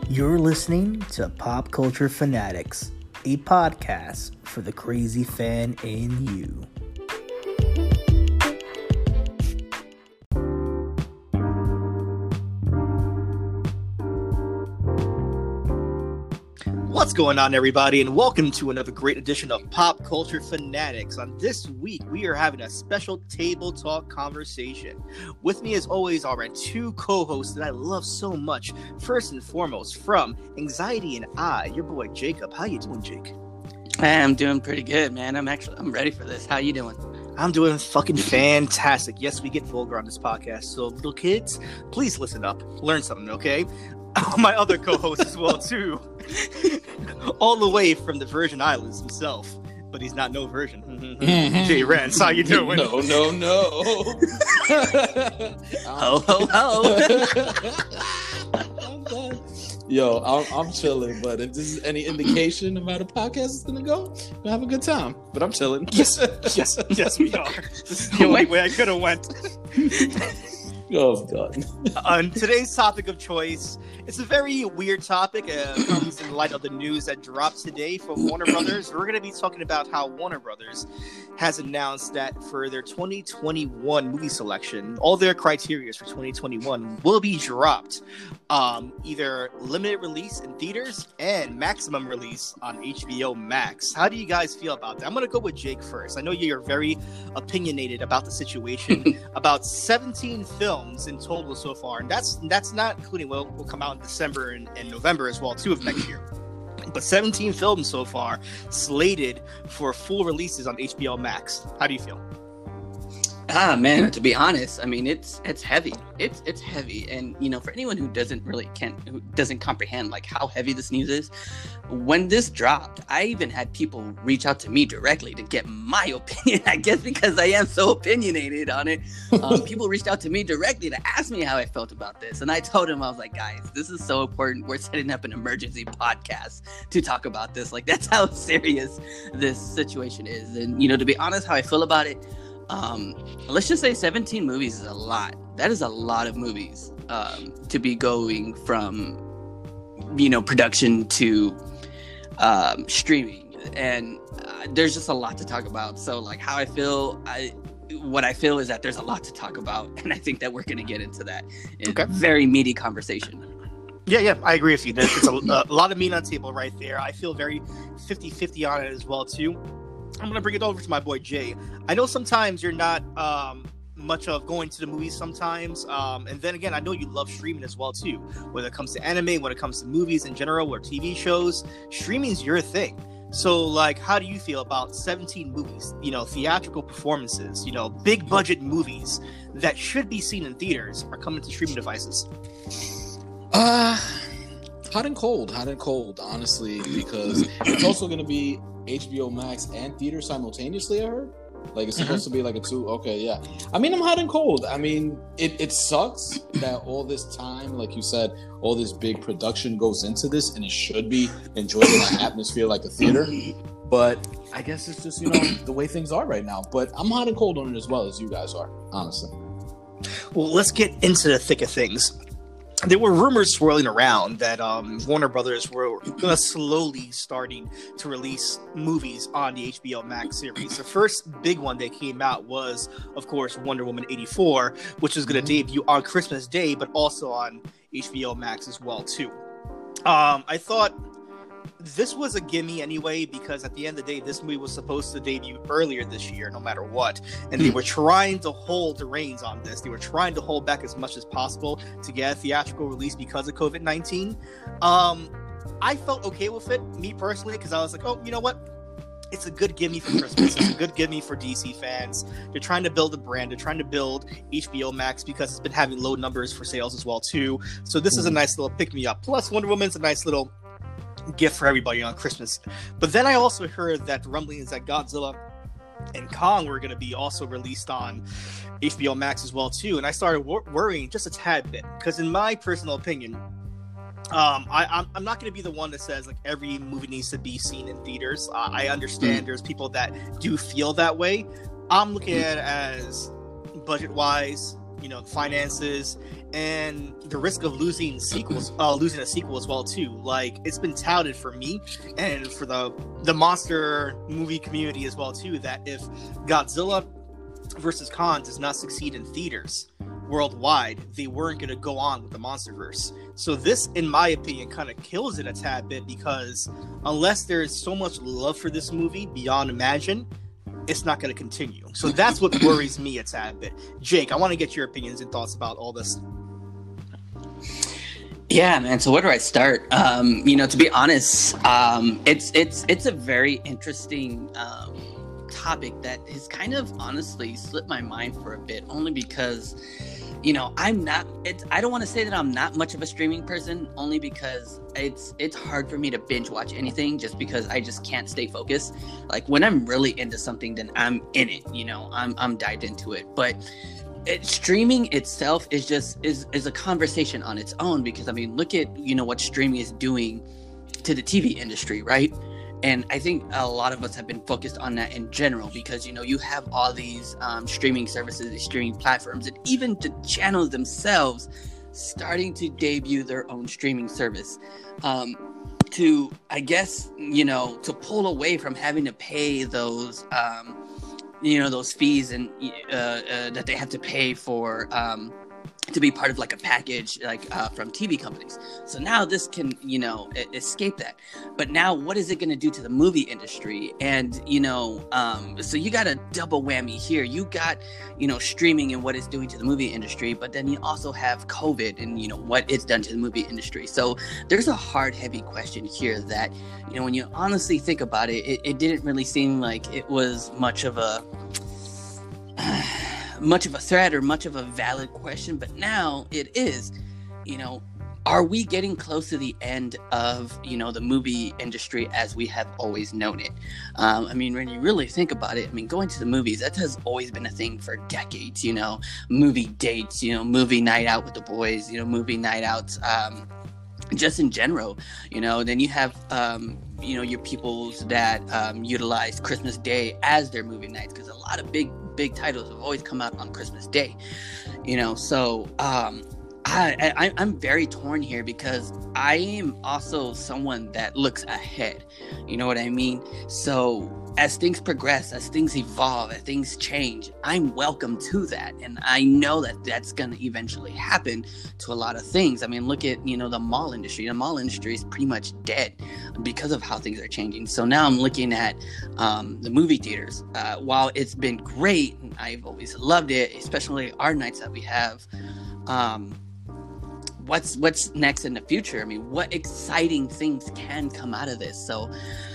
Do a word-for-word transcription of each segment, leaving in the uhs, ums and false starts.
You're listening to Pop Culture Fanatics, a podcast for the crazy fan in you. What's going on, everybody, and welcome to another great edition of Pop Culture Fanatics. On this week, we are having a special table talk conversation. With me, as always, are my two co-hosts that I love so much. First and foremost, from Anxiety and I, your boy Jacob. How you doing, Jake? I'm doing pretty good, man. I'm actually I'm ready for this. How you doing? I'm doing fucking fantastic. Yes, we get vulgar on this podcast, so little kids, please listen up, learn something, okay? My other co-host as well too, all the way from the Virgin Islands himself, but he's not no virgin. Mm-hmm. Jay Rance, how you doing? No, no, no. Ho, ho, ho. Yo, I'm, I'm chilling, but if this is any indication of how the podcast is gonna go, we'll have a good time. But I'm chilling. Yes, yes, yes, we are. This is the only way I could have went. Oh, God. On today's topic of choice, it's a very weird topic. Uh, comes in light of the news that dropped today from Warner Brothers. We're going to be talking about how Warner Brothers has announced that for their twenty twenty-one movie selection, all their criteria for twenty twenty-one will be dropped. Um, either limited release in theaters and maximum release on H B O Max. How do you guys feel about that? I'm going to go with Jake first. I know you're very opinionated about the situation. About seventeen films in total so far, and that's that's not including what will come out in December and, and November as well too of next year. But seventeen films so far slated for full releases on H B O Max. How do you feel? Ah, man, to be honest, I mean, it's it's heavy. It's it's heavy. And, you know, for anyone who doesn't really can't who doesn't comprehend like how heavy this news is, when this dropped, I even had people reach out to me directly to get my opinion. I guess because I am so opinionated on it. Um, people reached out to me directly to ask me how I felt about this. And I told them, I was like, guys, this is so important. We're setting up an emergency podcast to talk about this. Like, that's how serious this situation is. And, you know, to be honest, how I feel about it, Um, let's just say seventeen movies is a lot. That is a lot of movies um, to be going from, you know, production to um, streaming. And uh, there's just a lot to talk about. So, like, how I feel, I what I feel is that there's a lot to talk about. And I think that we're going to get into that in okay. a very meaty conversation. Yeah, yeah, I agree with you. There's a, a lot of meat on the table right there. I feel very fifty-fifty on it as well, too. I'm going to bring it over to my boy Jay. I know sometimes you're not um, much of going to the movies sometimes. Um, and then again, I know you love streaming as well, too. Whether it comes to anime, when it comes to movies in general, or T V shows, streaming's your thing. So, like, how do you feel about seventeen movies, you know, theatrical performances, you know, big budget movies that should be seen in theaters are coming to streaming devices? Uh, hot and cold, hot and cold, honestly, because it's also going to be H B O Max and theater simultaneously, I heard. Like, it's supposed mm-hmm. to be like a two. Okay, yeah. I mean, I'm hot and cold. I mean, it, it sucks that all this time, like you said, all this big production goes into this, and it should be enjoyed in an atmosphere like a theater. But I guess it's just, you know, the way things are right now. But I'm hot and cold on it as well as you guys are, honestly. Well, let's get into the thick of things. There were rumors swirling around that um, Warner Brothers were uh, slowly starting to release movies on the H B O Max series. The first big one that came out was, of course, Wonder Woman eighty-four, which is going to debut on Christmas Day, but also on H B O Max as well, too. Um, I thought this was a gimme anyway, because at the end of the day, this movie was supposed to debut earlier this year, no matter what. And they were trying to hold the reins on this. They were trying to hold back as much as possible to get a theatrical release because of covid nineteen. Um, I felt okay with it, me personally, because I was like, oh, you know what? It's a good gimme for Christmas. It's a good gimme for D C fans. They're trying to build a brand. They're trying to build H B O Max because it's been having low numbers for sales as well, too. So this is a nice little pick-me-up. Plus, Wonder Woman's a nice little gift for everybody on Christmas. But then I also heard that the rumblings that Godzilla and Kong were going to be also released on H B O Max as well too, and I started wor- worrying just a tad bit, because in my personal opinion, um, I, I'm, I'm not going to be the one that says like every movie needs to be seen in theaters. Uh, I understand mm. there's people that do feel that way. I'm looking at it as budget wise, you know, finances and the risk of losing sequels, uh, losing a sequel as well too. Like, it's been touted for me and for the the monster movie community as well too, that if Godzilla versus Kong does not succeed in theaters worldwide, they weren't going to go on with the MonsterVerse. So this, in my opinion, kind of kills it a tad bit, because unless there is so much love for this movie beyond imagine, it's not going to continue. So that's what worries me a tad bit. Jake, I want to get your opinions and thoughts about all this. Yeah, man. So where do I start? Um, you know, to be honest, um, it's it's it's a very interesting um, topic that has kind of honestly slipped my mind for a bit, only because, you know, I'm not, it's, I don't want to say that I'm not much of a streaming person, only because it's, it's hard for me to binge watch anything, just because I just can't stay focused. Like, when I'm really into something, then I'm in it, you know, I'm, I'm dived into it. But it, streaming itself is just, is, is a conversation on its own, because I mean, look at, you know, what streaming is doing to the T V industry, right? And I think a lot of us have been focused on that in general, because, you know, you have all these um, streaming services, these streaming platforms, and even the channels themselves starting to debut their own streaming service um, to, I guess, you know, to pull away from having to pay those, um, you know, those fees and uh, uh, that they have to pay for um, to be part of like a package, like uh, from T V companies. So now this can, you know, escape that. But now what is it going to do to the movie industry? And, you know, um, so you got a double whammy here. You got, you know, streaming and what it's doing to the movie industry, but then you also have COVID and, you know, what it's done to the movie industry. So there's a hard, heavy question here that, you know, when you honestly think about it, it, it didn't really seem like it was much of a... much of a threat or much of a valid question, but now it is. You know, are we getting close to the end of, you know, the movie industry as we have always known it? Um, I mean, when you really think about it, I mean, going to the movies, that has always been a thing for decades, you know, movie dates, you know, movie night out with the boys, you know, movie night outs, um, just in general, you know. Then you have, um, you know, your peoples that um, utilize Christmas Day as their movie nights, because a lot of big, big titles have always come out on Christmas Day, you know. So um, I, I, I'm very torn here, because I am also someone that looks ahead, you know what I mean? So as things progress, as things evolve, as things change, I'm welcome to that. And I know that that's going to eventually happen to a lot of things. I mean, look at, you know, the mall industry. The mall industry is pretty much dead because of how things are changing. So now I'm looking at um, the movie theaters. Uh, while it's been great, and I've always loved it, especially our nights that we have, um, what's what's next in the future? I mean, what exciting things can come out of this? So,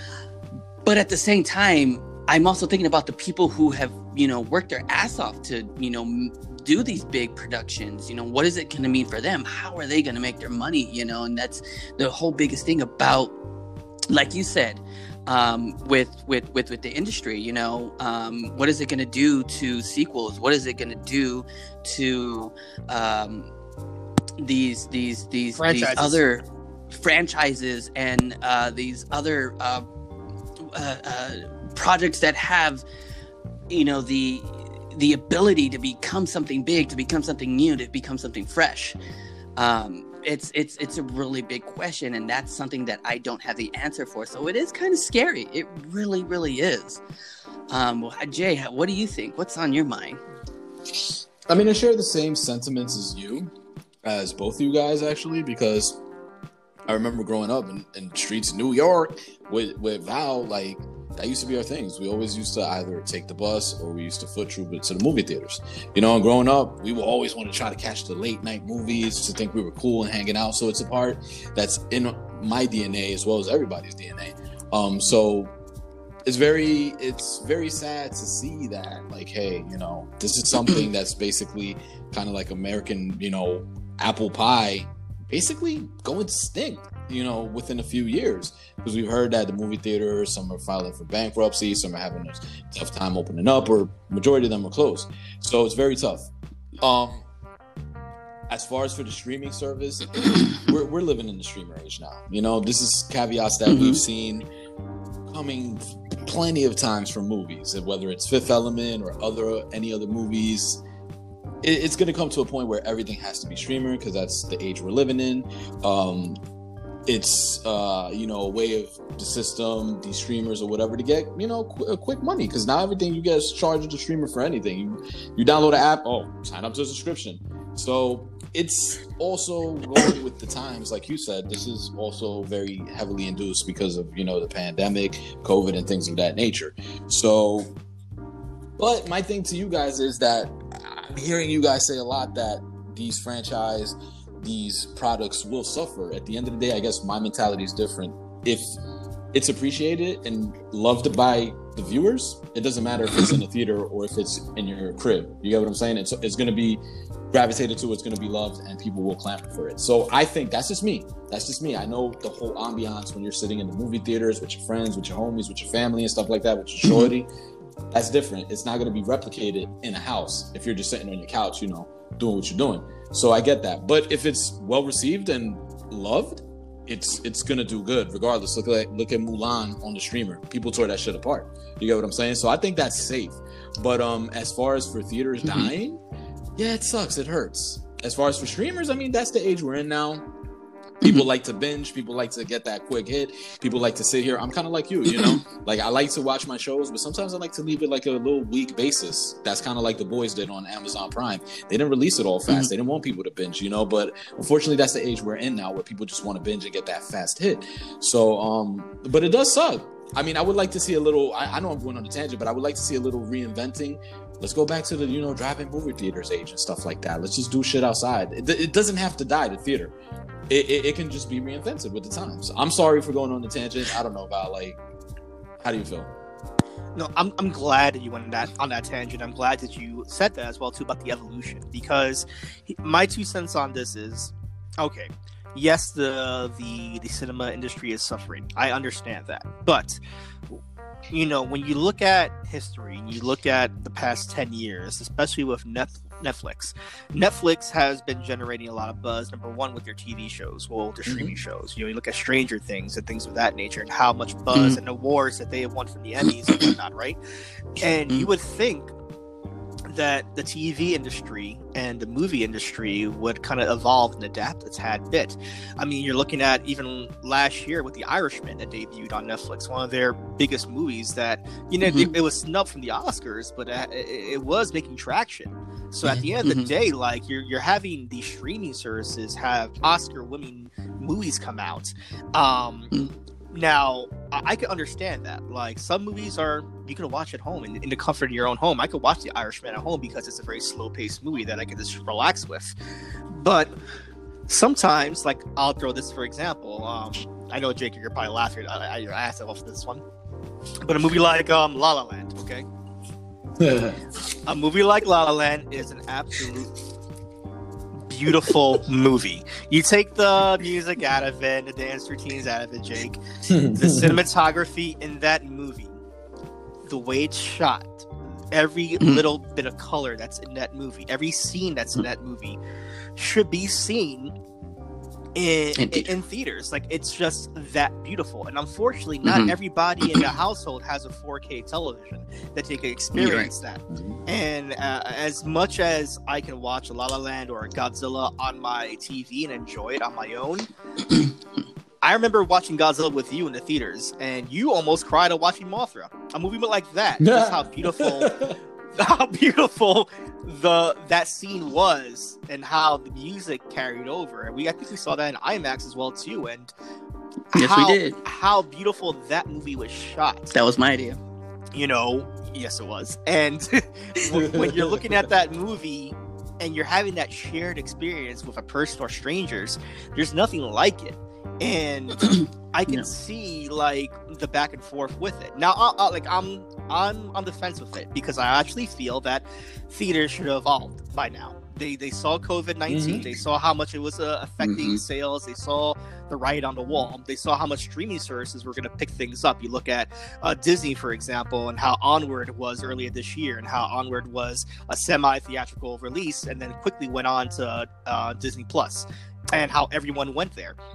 but at the same time, I'm also thinking about the people who have, you know, worked their ass off to, you know, m- do these big productions. You know, what is it going to mean for them? How are they going to make their money? You know, and that's the whole biggest thing about, like you said, um, with, with, with, with the industry, you know, um, what is it going to do to sequels? What is it going to do to, um, these, these, these, these other franchises and, uh, these other, uh, Uh, uh, projects that have, you know, the the ability to become something big, to become something new, to become something fresh. Um, it's it's it's a really big question, and that's something that I don't have the answer for. So it is kind of scary. It really, really is. Um, well, Jay, what do you think? What's on your mind? I mean, I share the same sentiments as you, as both of you guys, actually, because I remember growing up in, in streets of New York with, with Val, like, that used to be our things. We always used to either take the bus or we used to foot troop it to the movie theaters. You know, and growing up, we would always want to try to catch the late night movies, to think we were cool and hanging out. So it's a part that's in my D N A as well as everybody's D N A. Um, so it's very, it's very sad to see that, like, hey, you know, this is something that's basically kind of like American, you know, apple pie, basically going extinct, you know, within a few years, because we've heard that the movie theaters, some are filing for bankruptcy, some are having a tough time opening up, or majority of them are closed. So it's very tough. Um, as far as for the streaming service, we're we're living in the streamer age now. You know, this is caveats that mm-hmm. we've seen coming plenty of times from movies, whether it's Fifth Element or other any other movies. it, it's going to come to a point where everything has to be streamer because that's the age we're living in. Um, it's uh, you know, a way of the system, these streamers or whatever to get, you know, qu- quick money because now everything you get is charged the streamer for anything. You you download the app, oh, sign up to a subscription. So it's also going with the times, like you said. This is also very heavily induced because of, you know, the pandemic, COVID, and things of that nature. So, but my thing to you guys is that I'm hearing you guys say a lot that these franchise, these products will suffer. At the end of the day, I guess my mentality is different. If it's appreciated and loved by the viewers, it doesn't matter if it's in the theater or if it's in your crib. You get what I'm saying? It's, it's going to be gravitated to, it's going to be loved, and people will clamor for it. So I think that's just me. That's just me. I know the whole ambiance when you're sitting in the movie theaters with your friends, with your homies, with your family and stuff like that, with your shorty, that's different. It's not going to be replicated in a house if you're just sitting on your couch, you know, doing what you're doing. So I get that. But if it's well received and loved, it's it's gonna do good regardless. Look at look at Mulan on the streamer. People tore that shit apart. You get what I'm saying? So I think that's safe. But um, as far as for theaters mm-hmm. dying, yeah, it sucks. It hurts. As far as for streamers, I mean, that's the age we're in now. People like to binge. People like to get that quick hit. People like to sit here. I'm kind of like you, you know? Like, I like to watch my shows, but sometimes I like to leave it like a little week basis. That's kind of like The Boys did on Amazon Prime. They didn't release it all fast. Mm-hmm. They didn't want people to binge, you know? But unfortunately, that's the age we're in now where people just want to binge and get that fast hit. So, um, but it does suck. I mean, I would like to see a little, I, I know I'm going on a tangent, but I would like to see a little reinventing. Let's go back to the, you know, drive-in movie theaters age and stuff like that. Let's just do shit outside. It, it doesn't have to die, the theater. It, it, it can just be reinvented with the times. I'm sorry for going on the tangent. I don't know about, like, how do you feel? No, I'm I'm glad that you went on that on that tangent. I'm glad that you said that as well too about the evolution, because my two cents on this is, okay, yes, the the the cinema industry is suffering. I understand that, but you know, when you look at history and you look at the past ten years, especially with Netflix. Netflix. Netflix has been generating a lot of buzz, number one, with their T V shows, well, their streaming mm-hmm. shows. You know, you look at Stranger Things and things of that nature and how much buzz mm-hmm. and awards that they have won from the Emmys and whatnot, right? And mm-hmm. you would think that the T V industry and the movie industry would kind of evolve and adapt a tad bit. I mean, you're looking at even last year with The Irishman that debuted on Netflix, one of their biggest movies that, you know, mm-hmm. it, it was snubbed from the Oscars, but it, it was making traction. So at the end of the mm-hmm. day, like, you're you're having these streaming services have Oscar-winning movies come out. Um, mm-hmm. Now, I, I can understand that. Like, some movies are, you can watch at home in, in the comfort of your own home. I could watch The Irishman at home because it's a very slow-paced movie that I can just relax with. But sometimes, like, I'll throw this for example. Um, I know, Jake, you're probably laughing. I, I, I asked off this one. But a movie like um, La La Land, okay? A movie like La La Land is an absolute beautiful movie. You take the music out of it, the dance routines out of it, Jake. The cinematography in that movie, the way it's shot, every little bit of color that's in that movie, every scene that's in that movie should be seen in, in, in theaters. Like, it's just that beautiful. And unfortunately, not mm-hmm. everybody in the household has a four K television that they can experience right. that. And uh, as much as I can watch a La La Land or a Godzilla on my T V and enjoy it on my own, I remember watching Godzilla with you in the theaters, and you almost cried at watching Mothra. A movie like that. Just how beautiful how beautiful the that scene was, and how the music carried over. And we I think we saw that in IMAX as well too. And yes, how, we did. How beautiful that movie was shot. That was my idea. You know, yes, it was. And when you're looking at that movie and you're having that shared experience with a person or strangers, there's nothing like it. And I can yeah. see like the back and forth with it. Now, I, I, like I'm, I'm on the fence with it because I actually feel that theaters should have evolved by now. They they saw COVID nineteen. Mm-hmm. They saw how much it was uh, affecting mm-hmm. sales. They saw the writing on the wall. They saw how much streaming services were going to pick things up. You look at uh, Disney, for example, and how Onward was earlier this year, and how Onward was a semi-theatrical release, and then quickly went on to uh, Disney Plus, and how everyone went there.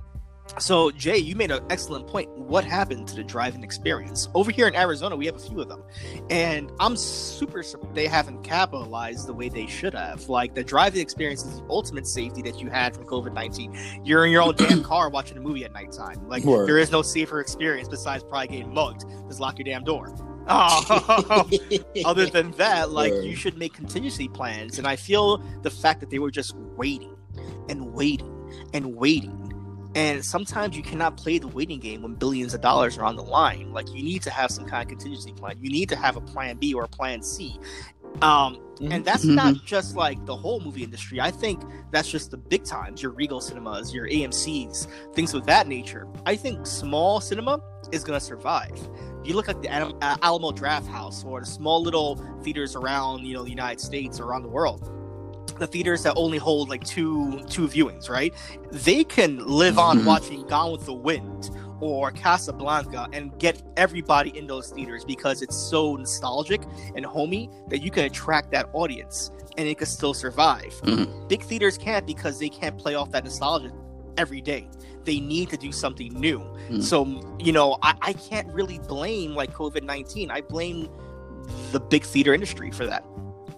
So, Jay, you made an excellent point. What happened to the drive-in experience? Over here in Arizona, we have a few of them. And I'm super surprised they haven't capitalized the way they should have. Like, the drive-in experience is the ultimate safety that you had from covid nineteen. You're in your own damn car watching a movie at nighttime. Like, Word. There is no safer experience besides probably getting mugged. Just lock your damn door. Oh, other than that, like, Word. You should make contingency plans. And I feel the fact that they were just waiting and waiting and waiting. And sometimes you cannot play the waiting game when billions of dollars are on the line. Like, you need to have some kind of contingency plan. You need to have a plan B or a plan C. Um, mm-hmm. And that's mm-hmm. not just like the whole movie industry. I think that's just the big times, your Regal Cinemas, your A M Cs, things of that nature. I think small cinema is going to survive. You look at the Alamo Draft House or the small little theaters around, you know, the United States or around the world. The theaters that only hold like two two viewings, right? They can live on mm-hmm. watching Gone with the Wind or Casablanca and get everybody in those theaters because it's so nostalgic and homey that you can attract that audience and it can still survive. Mm-hmm. Big theaters can't because they can't play off that nostalgia every day. They need to do something new. Mm-hmm. So, you know, I, I can't really blame like covid nineteen. I blame the big theater industry for that.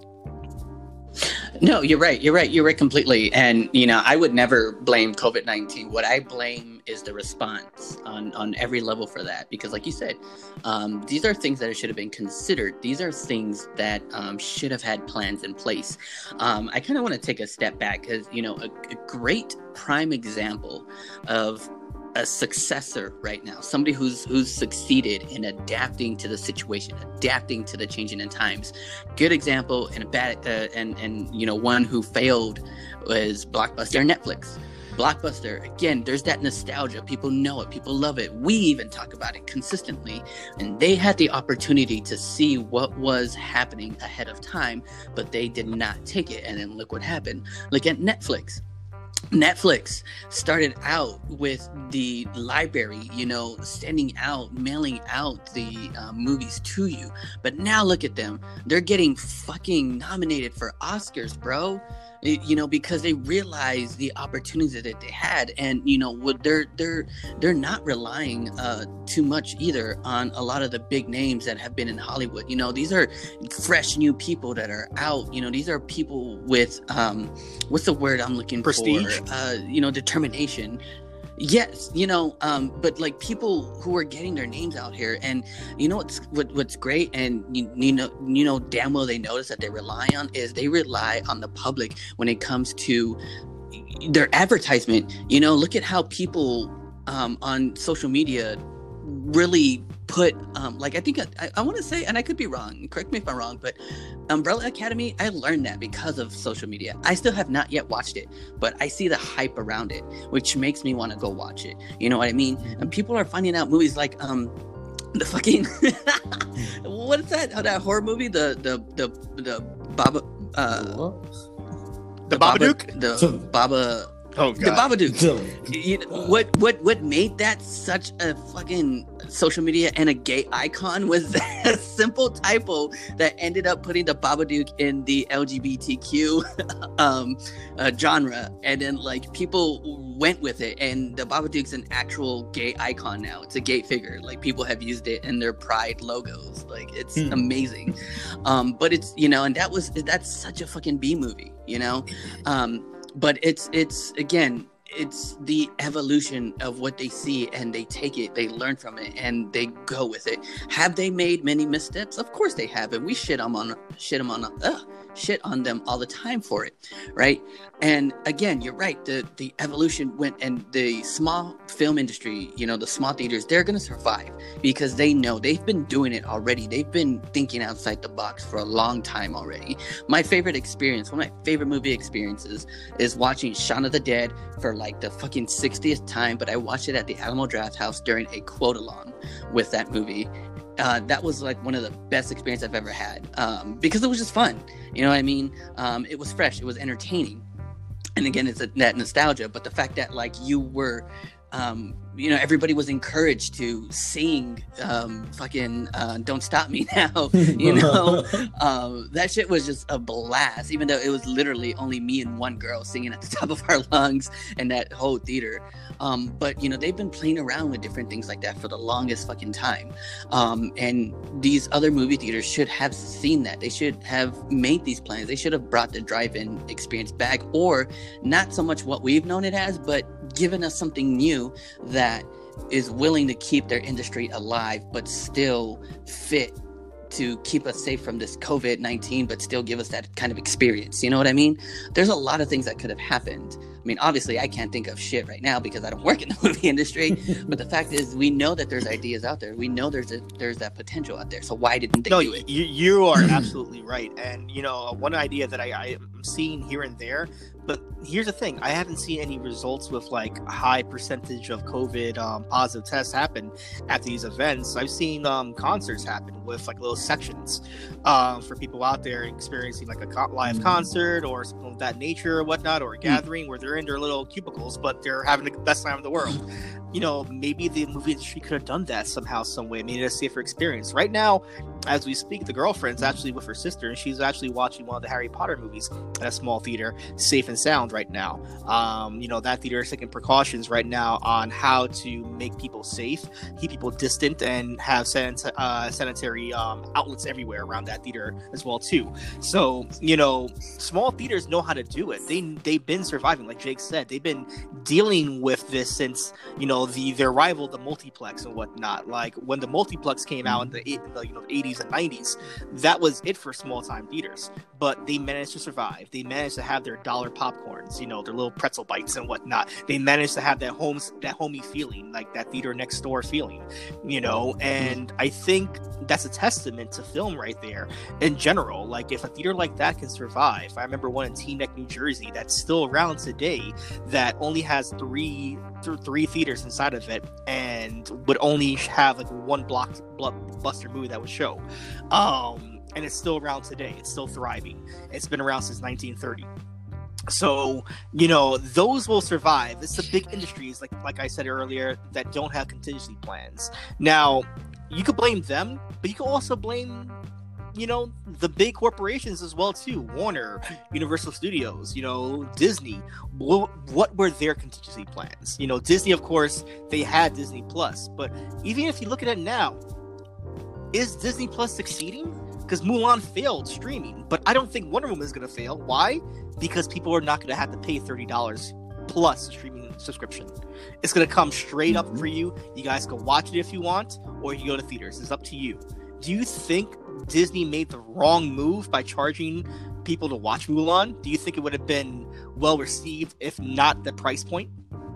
No, you're right. You're right. You're right completely. And, you know, I would never blame covid nineteen. What I blame is the response on, on every level for that. Because like you said, um, these are things that should have been considered. These are things that um, should have had plans in place. Um, I kind of want to take a step back because, you know, a, a great prime example of a successor right now, somebody who's who's succeeded in adapting to the situation, adapting to the changing in times. Good example and a bad uh, and and you know one who failed was Blockbuster and Netflix. Blockbuster, again, there's that nostalgia. People know it. People love it. We even talk about it consistently. And they had the opportunity to see what was happening ahead of time, but they did not take it. And then look what happened. Look at Netflix. Netflix started out with the library, you know, sending out, mailing out the uh, movies to you. But now look at them. They're getting fucking nominated for Oscars, bro. You know, because they realize the opportunities that they had, and you know, what they're they're they're not relying uh, too much either on a lot of the big names that have been in Hollywood. You know, these are fresh new people that are out. You know, these are people with um, what's the word I'm looking Prestige? for? Uh, you know, determination. Yes, you know, um, but like people who are getting their names out here, and you know what's what, what's great, and you, you know, you know damn well they notice that they rely on is they rely on the public when it comes to their advertisement. You know, look at how people um, on social media really put um, like I think I, I want to say, and I could be wrong. Correct me if I'm wrong, but Umbrella Academy, I learned that because of social media. I still have not yet watched it, but I see the hype around it, which makes me want to go watch it. You know what I mean? And people are finding out movies like um the fucking what is that? Oh, that horror movie, the the the the Baba uh the Babadook, the Baba. Oh, God. The Babadook. You know, what what what made that such a fucking social media and a gay icon was a simple typo that ended up putting the Babadook in the L G B T Q um, uh, genre, and then like people went with it, and the Babadook's an actual gay icon now. It's a gay figure. Like people have used it in their Pride logos. Like it's hmm. amazing. Um, but it's you know, and that was that's such a fucking B movie. You know. Um, But it's, it's again, it's the evolution of what they see, and they take it, they learn from it, and they go with it. Have they made many missteps? Of course they have, and we shit them on, shit them on, uh, shit on them all the time for it, right? And again, you're right. The the evolution went, and the small film industry, you know, the small theaters, they're gonna survive because they know they've been doing it already. They've been thinking outside the box for a long time already. My favorite experience, one of my favorite movie experiences, is watching Shaun of the Dead for like the fucking sixtieth time. But I watched it at the Alamo Draft House during a quote along with that movie. Uh, that was like one of the best experiences I've ever had um, because it was just fun. You know what I mean? Um, it was fresh. It was entertaining. And again, it's a, that nostalgia. But the fact that like you were, um, you know, everybody was encouraged to sing um, fucking uh, Don't Stop Me Now, you know? um, that shit was just a blast, even though it was literally only me and one girl singing at the top of our lungs in that whole theater. Um, but, you know, they've been playing around with different things like that for the longest fucking time. Um, and these other movie theaters should have seen that. They should have made these plans. They should have brought the drive-in experience back, or not so much what we've known it as, but given us something new that is willing to keep their industry alive, but still fit to keep us safe from this covid nineteen, but still give us that kind of experience. You know what I mean? There's a lot of things that could have happened. I mean, obviously, I can't think of shit right now because I don't work in the movie industry. But the fact is, we know that there's ideas out there. We know there's a, there's that potential out there. So why didn't they no, do it? You, you are absolutely right. And, you know, one idea that I, I'm seeing here and there, but here's the thing. I haven't seen any results with, like, a high percentage of COVID um, positive tests happen at these events. I've seen um, concerts happen with, like, little sections um, for people out there experiencing, like, a co- live concert or something of that nature or whatnot, or a gathering mm. where they're in their little cubicles, but they're having the best time in the world. You know, maybe the movie industry could have done that somehow, some way, made it a safer experience. Right now, as we speak, the girlfriend's actually with her sister, and she's actually watching one of the Harry Potter movies at a small theater, safe and sound right now. Um, you know, that theater is taking precautions right now on how to make people safe, keep people distant, and have sanit- uh, sanitary um, outlets everywhere around that theater as well, too. So, you know, small theaters know how to do it. They, they've been surviving, like Jake said. They've been dealing with this since, you know, the their rival, the multiplex and whatnot. Like when the multiplex came out in the, in the you know eighties and nineties, that was it for small time theaters. But they managed to survive. They managed to have their dollar popcorns, you know, their little pretzel bites and whatnot. They managed to have that homes that homey feeling, like that theater next door feeling, you know. And I think that's a testament to film right there in general. Like if a theater like that can survive, I remember one in Teaneck, New Jersey, that's still around today, that only has three th- three theaters inside of it, and would only have like one block blockbuster movie that would show. Um, and it's still around today. It's still thriving. It's been around since nineteen thirty. So, you know, those will survive. It's the big industries, like like I said earlier, that don't have contingency plans. Now, you could blame them, but you can also blame, you know, the big corporations as well too. Warner, Universal Studios, you know, Disney. What, what were their contingency plans? You know, Disney, of course, they had Disney Plus, but even if you look at it now, is Disney Plus succeeding? Because Mulan failed streaming, but I don't think Wonder Woman is going to fail. Why? Because people are not going to have to pay thirty dollars plus a streaming subscription. It's going to come straight up for you. You guys can watch it if you want, or you go to theaters. It's up to you. Do you think Disney made the wrong move by charging people to watch Mulan? Do you think it would have been well received if not the price point?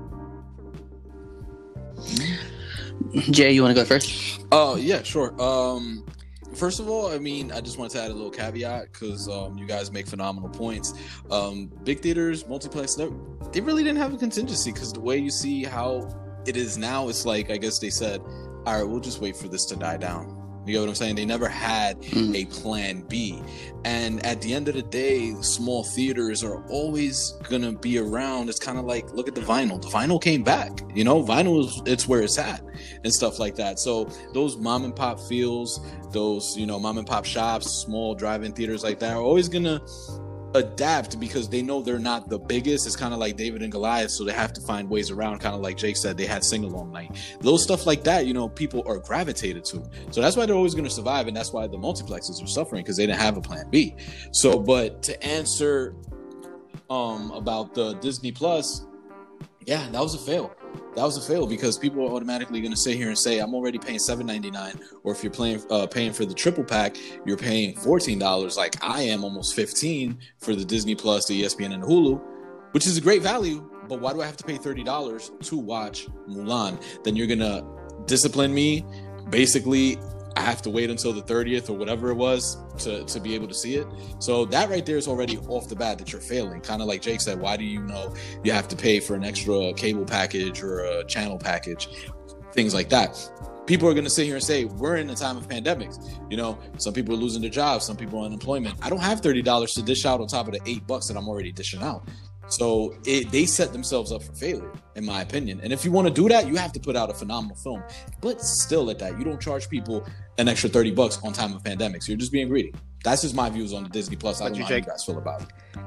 Jay, you want to go first? Oh, uh, yeah, sure. Um, first of all, I mean, I just wanted to add a little caveat because um, you guys make phenomenal points. Um, big theaters, multiplex, they really didn't have a contingency because the way you see how it is now, it's like, I guess they said, all right, we'll just wait for this to die down. You know what I'm saying? They never had mm. a plan B. And at the end of the day, small theaters are always going to be around. It's kind of like, look at the vinyl. The vinyl came back. You know, vinyl, is, it's where it's at and stuff like that. So those mom and pop feels, those, you know, mom and pop shops, small drive-in theaters like that are always going to adapt because they know they're not the biggest. It's kind of like David and Goliath, so they have to find ways around, kind of like Jake said, they had sing-along night. Those stuff like that, you know, people are gravitated to. So that's why they're always going to survive, and that's why the multiplexes are suffering, because they didn't have a plan B. So, but to answer um about the Disney Plus, yeah, that was a fail. That was a fail because people are automatically going to sit here and say, I'm already paying seven ninety-nine, or if you're playing, uh, paying for the triple pack, you're paying fourteen dollars, like I am, almost fifteen for the Disney Plus, the E S P N, and the Hulu, which is a great value. But why do I have to pay thirty dollars to watch Mulan? Then you're going to discipline me. Basically, I have to wait until the thirtieth or whatever it was to, to be able to see it. So that right there is already off the bat that you're failing. Kind of like Jake said, why do you know you have to pay for an extra cable package or a channel package? Things like that. People are going to sit here and say, we're in a time of pandemics. You know, some people are losing their jobs. Some people are on unemployment. I don't have thirty dollars to dish out on top of the eight bucks that I'm already dishing out. So it, they set themselves up for failure, in my opinion. And if you want to do that, you have to put out a phenomenal film. But still, at that, you don't charge people an extra thirty bucks on time of pandemics. You're just being greedy. That's just my views on the Disney Plus. I don't know how you guys feel about it.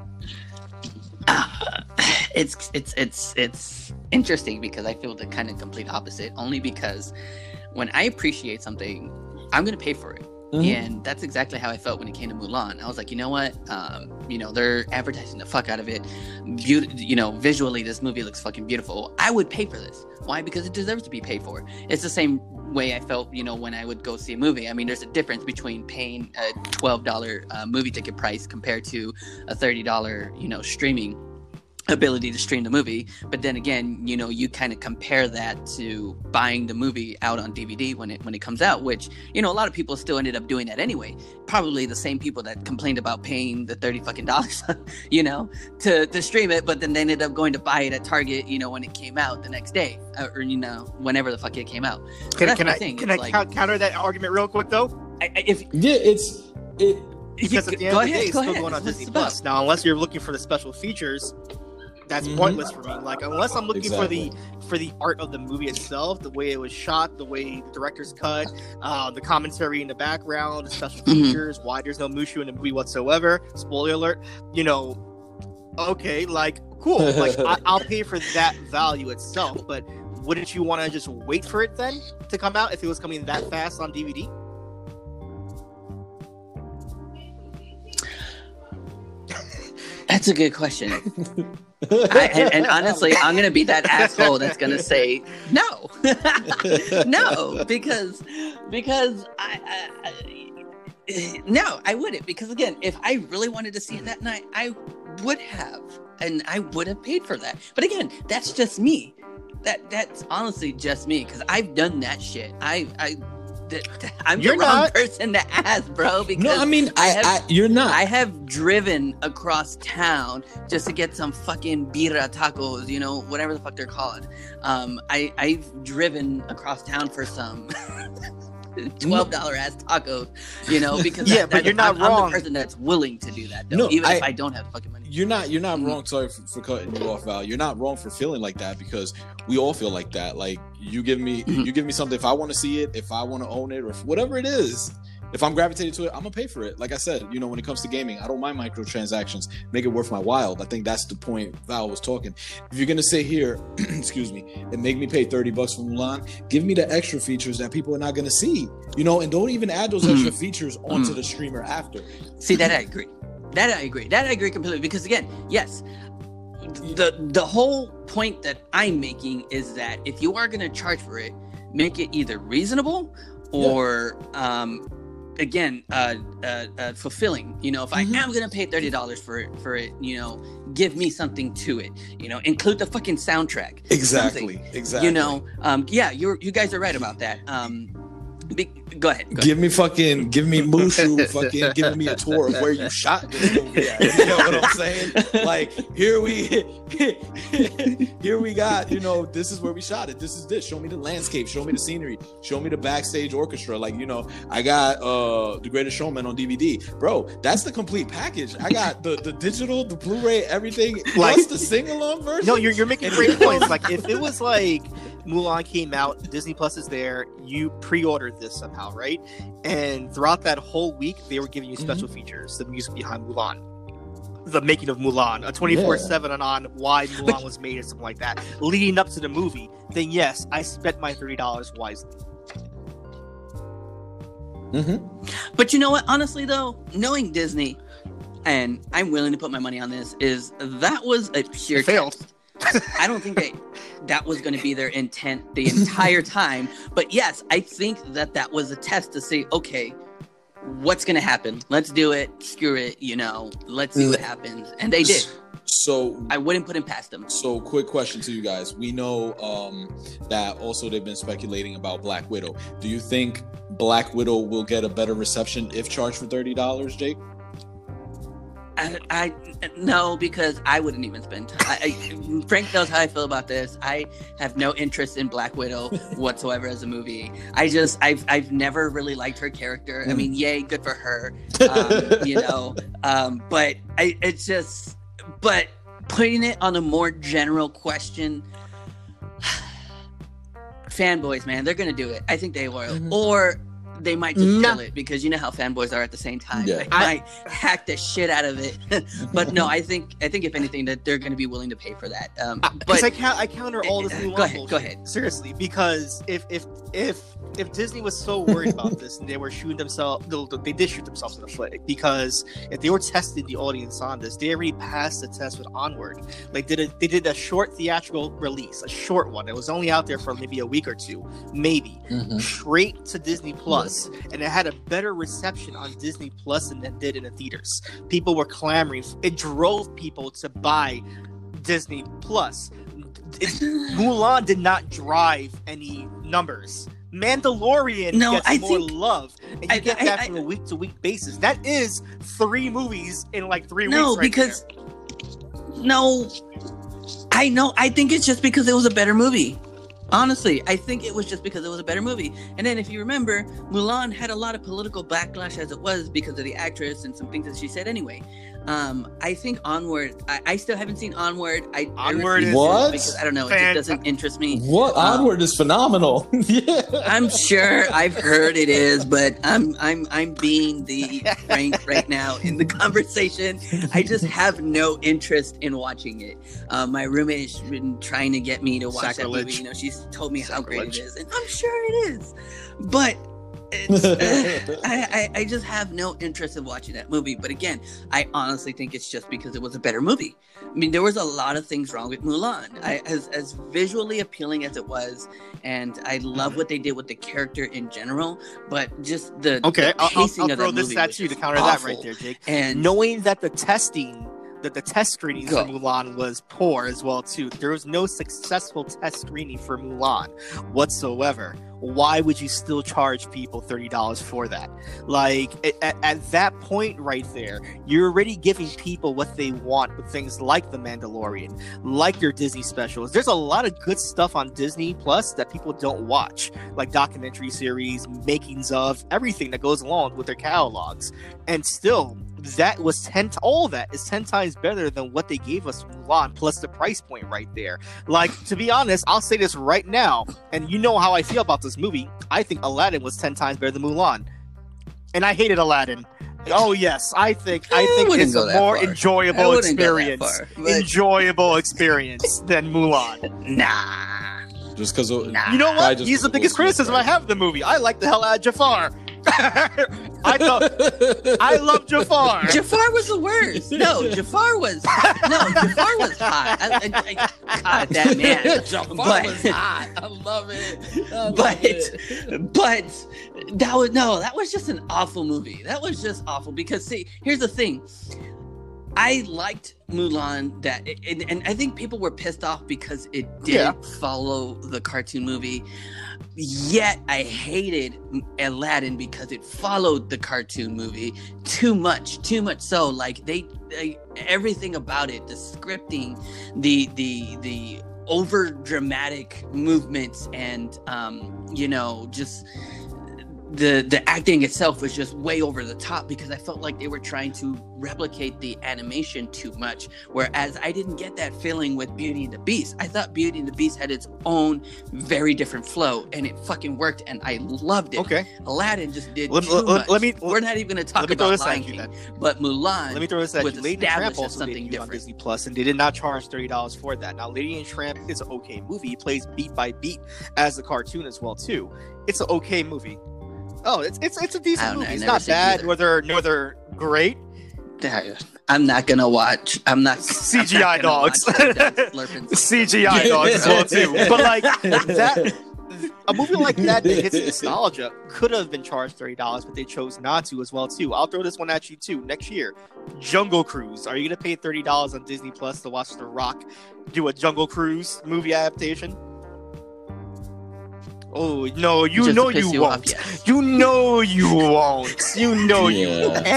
Uh, it's it's it's it's interesting because I feel the kind of complete opposite. Only because when I appreciate something, I'm gonna pay for it. Mm-hmm. And that's exactly how I felt when it came to Mulan. I was like, you know what? Um, you know, they're advertising the fuck out of it. Be- you know, visually, this movie looks fucking beautiful. I would pay for this. Why? Because it deserves to be paid for. It's the same way I felt, you know, when I would go see a movie. I mean, there's a difference between paying a twelve dollars uh, movie ticket price compared to a thirty dollars, you know, streaming ability to stream the movie. But then again, you know, you kind of compare that to buying the movie out on D V D when it when it comes out, which, you know, a lot of people still ended up doing that anyway. Probably the same people that complained about paying the thirty fucking dollars, you know, to to stream it, but then they ended up going to buy it at Target, you know, when it came out the next day, or, you know, whenever the fuck it came out. So can that's can my I thing. can It's I like, counter that argument real quick though? I, I, if Yeah, it's it. Because at the end go of the ahead, day, it's go still ahead. going on That's what Disney it's Plus. about. Now, unless you're looking for the special features, that's Mhm. pointless for me. Like, unless I'm looking Exactly. for the for the art of the movie itself, the way it was shot, the way the director's cut, uh, the commentary in the background, the special Mhm. features, why there's no Mushu in the movie whatsoever. Spoiler alert. You know, okay, like cool. Like I, I'll pay for that value itself, but wouldn't you want to just wait for it then to come out if it was coming that fast on D V D? That's a good question. I, and, and honestly, I'm gonna be that asshole that's gonna say no, no, because because I, I, I no, I wouldn't. Because again, if I really wanted to see it that night, I would have, and I would have paid for that. But again, that's just me. That that's honestly just me because I've done that shit. I I. I'm You're the wrong not. person to ask, bro. Because No, I mean, I, have, I you're not. I have driven across town just to get some fucking birra tacos, you know, whatever the fuck they're called. Um, I I've driven across town for some twelve dollar ass tacos, you know, because Yeah, that, but that- you're not I'm, I'm wrong. the person that's willing to do that, though, No, even if I- I don't have fucking money. You're not. You're not Mhm. wrong. Sorry for, for cutting you off, Val. You're not wrong for feeling like that because we all feel like that. Like you give me, Mhm. you give me something. If I want to see it, if I want to own it, or if, whatever it is, if I'm gravitated to it, I'm gonna pay for it. Like I said, you know, when it comes to gaming, I don't mind microtransactions. Make it worth my while. I think that's the point Val was talking. If you're gonna sit here, excuse me, and make me pay thirty bucks for Mulan, give me the extra features that people are not gonna see. You know, and don't even add those extra Mhm. features onto Mhm. the streamer after. See, that I agree. That I agree. That I agree completely. Because again, yes, the the whole point that I'm making is that if you are going to charge for it, make it either reasonable or, um, again, uh, uh, uh, fulfilling. You know, if Mhm. I am going to pay thirty dollars for it, for it, you know, give me something to it. You know, include the fucking soundtrack. Exactly. Exactly. You know, um, yeah, you you guys are right about that. Um, be, go ahead. Go Give me fucking, give me Mushu fucking giving me a tour of where you shot this movie at. You know what I'm saying? Like, here we, here we got, you know, this is where we shot it. This is this. Show me the landscape. Show me the scenery. Show me the backstage orchestra. Like, you know, I got uh The Greatest Showman on D V D. Bro, that's the complete package. I got the, the digital, the Blu-ray, everything, Like- plus the sing-along version. No, you're you're making great points. Like if it was like Mulan came out, Disney Plus is there, you pre-ordered this somehow, right? And throughout that whole week, they were giving you special features, the music behind Mulan, the making of Mulan, a twenty-four seven and on why Mulan was made, or something like that, leading up to the movie. Then yes, I spent my thirty dollars wisely. Mm-hmm. But you know what? Honestly, though, knowing Disney, and I'm willing to put my money on this, is that was a pure It failed. test. I don't think they that was going to be their intent the entire time. But yes, I think that that was a test to say, okay, what's going to happen? Let's do it. Screw it. You know, let's see what happens. And they did. So I wouldn't put it past them. So, quick question to you guys. We know um, that also they've been speculating about Black Widow. Do you think Black Widow will get a better reception if charged for thirty dollars, Jake? I, I no, because I wouldn't even spend. I, I, Frank knows how I feel about this. I have no interest in Black Widow whatsoever as a movie. I just I've I've never really liked her character. I Mm. mean, yay, good for her. Um, you know, um, but I it's just but putting it on a more general question, fanboys, man, they're gonna do it. I think they will, mm-hmm. or they might just no. kill it, because you know how fanboys are at the same time. Yeah. They I, might hack the shit out of it. But no, I think I think if anything that they're going to be willing to pay for that. Um, but I, count, I counter all this new Go ahead, go ahead. Seriously, because if if if if Disney was so worried about this and they were shooting themselves, they did shoot themselves in the foot, because if they were testing the audience on this, they already passed the test with Onward. Like did a, they did a short theatrical release, a short one. It was only out there for maybe a week or two, maybe mm-hmm. straight to Disney Plus. And it had a better reception on Disney Plus than it did in the theaters. People were clamoring. It drove people to buy Disney Plus. It, Mulan did not drive any numbers. Mandalorian no, gets I more think, love, and you I, get I, that I, from a week to week basis. That is three movies in like three no, weeks. Right because there. no, I know. I think it's just because it was a better movie. Honestly, I think it was just because it was a better movie. And then if you remember, Mulan had a lot of political backlash as it was because of the actress and some things that she said anyway. Um, I think Onward, I, I still haven't seen Onward. I Onward I is what? Because, I don't know, it just doesn't interest me. What? Um, Onward is phenomenal. Yeah. I'm sure I've heard it is, but I'm I'm I'm being the frank right now in the conversation. I just have no interest in watching it. Uh, my roommate has been trying to get me to watch Sacrilege. that movie. You know, she's told me Sacrilege. how great it is, and I'm sure it is. But it's, uh, I, I, I just have no interest in watching that movie. But again, I honestly think it's just because it was a better movie. I mean, there was a lot of things wrong with Mulan. I, as as visually appealing as it was, and I love what they did with the character in general, but just the okay, the pacing I'll, I'll of throw that this movie at you to counter awful. that right there, Jake. And knowing that the testing. That the test screenings Go. for Mulan was poor as well too. There was no successful test screening for Mulan whatsoever. Why would you still charge people thirty dollars for that? Like at, at that point right there, you're already giving people what they want with things like The Mandalorian, like your Disney specials. There's a lot of good stuff on Disney Plus that people don't watch, like documentary series, makings of, everything that goes along with their catalogs. And still, that was ten. All that is ten times better than what they gave us Mulan, plus the price point right there. Like, to be honest, I'll say this right now, and you know how I feel about this movie. I think Aladdin was ten times better than Mulan, and I hated Aladdin. Oh yes, I think I think I it's a more far. enjoyable experience, far, but... enjoyable experience than Mulan. Nah, just because nah. You know what? He's the biggest criticism I have of the movie. I like the hell out of Jafar. I thought I love Jafar. Jafar was the worst. No, Jafar was no, Jafar was hot. I, I, I, God, that man. Jafar but, was hot. I love it. I love but, it. but that was no, that was just an awful movie. That was just awful because see, here's the thing. I liked Mulan, that, and, and I think people were pissed off because it didn't yeah. follow the cartoon movie. Yet I hated Aladdin because it followed the cartoon movie too much, too much so. Like they, they everything about it, the scripting, the the the over dramatic movements, and um, you know, just. The the acting itself was just way over the top because I felt like they were trying to replicate the animation too much, whereas I didn't get that feeling with Beauty and the Beast. I thought Beauty and the Beast had its own very different flow, and it fucking worked, and I loved it. Okay. Aladdin just did let, too let, much. Let me, We're not even going to talk about Lion King, then. But Mulan let me throw this at was you. Lady and Tramp also something different on Disney Plus, and they did not charge thirty dollars for that. Now, Lady and Tramp is an okay movie. It plays beat by beat as a cartoon as well too. It's an okay movie. Oh, it's it's it's a decent movie. It's not bad, nor they're nor they're great. I'm not gonna watch. I'm not C G I I'm not dogs. C G I dogs as well too. But like that, a movie like that that hits nostalgia could have been charged thirty dollars, but they chose not to as well too. I'll throw this one at you too. Next year, Jungle Cruise. Are you gonna pay thirty dollars on Disney Plus to watch The Rock do a Jungle Cruise movie adaptation? Oh no! You Just know you, you won't. Off, yes. You know you won't. You know you won't.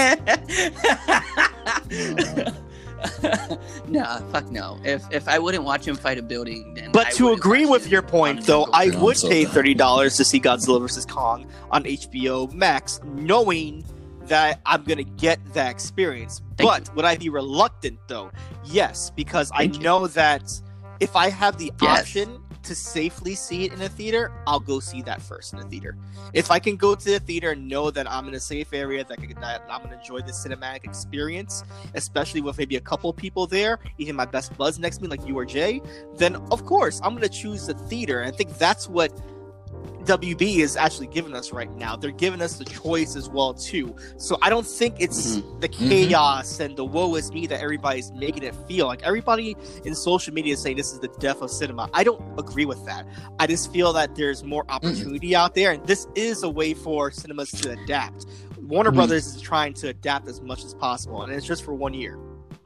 Nah, fuck no. If if I wouldn't watch him fight a building, then. But I to agree with your point, though, I would so pay bad. thirty dollars to see Godzilla versus Kong on H B O Max, knowing that I'm gonna get that experience. Thank but you. would I be reluctant though? Yes, because Thank I you. know that if I have the Yes. option to safely see it in a theater, I'll go see that first in a theater. If I can go to the theater and know that I'm in a safe area, that, that I'm going to enjoy the cinematic experience, especially with maybe a couple people there, even my best buds next to me like you or Jay, then of course I'm going to choose the theater. And I think that's what W B is actually giving us right now. They're giving us the choice as well too. So I don't think it's Mhm. the chaos and the woe is me that everybody's making it feel. Like everybody in social media is saying this is the death of cinema. I don't agree with that. I just feel that there's more opportunity out there, and this is a way for cinemas to adapt. Warner Mhm. Brothers is trying to adapt as much as possible, and it's just for one year.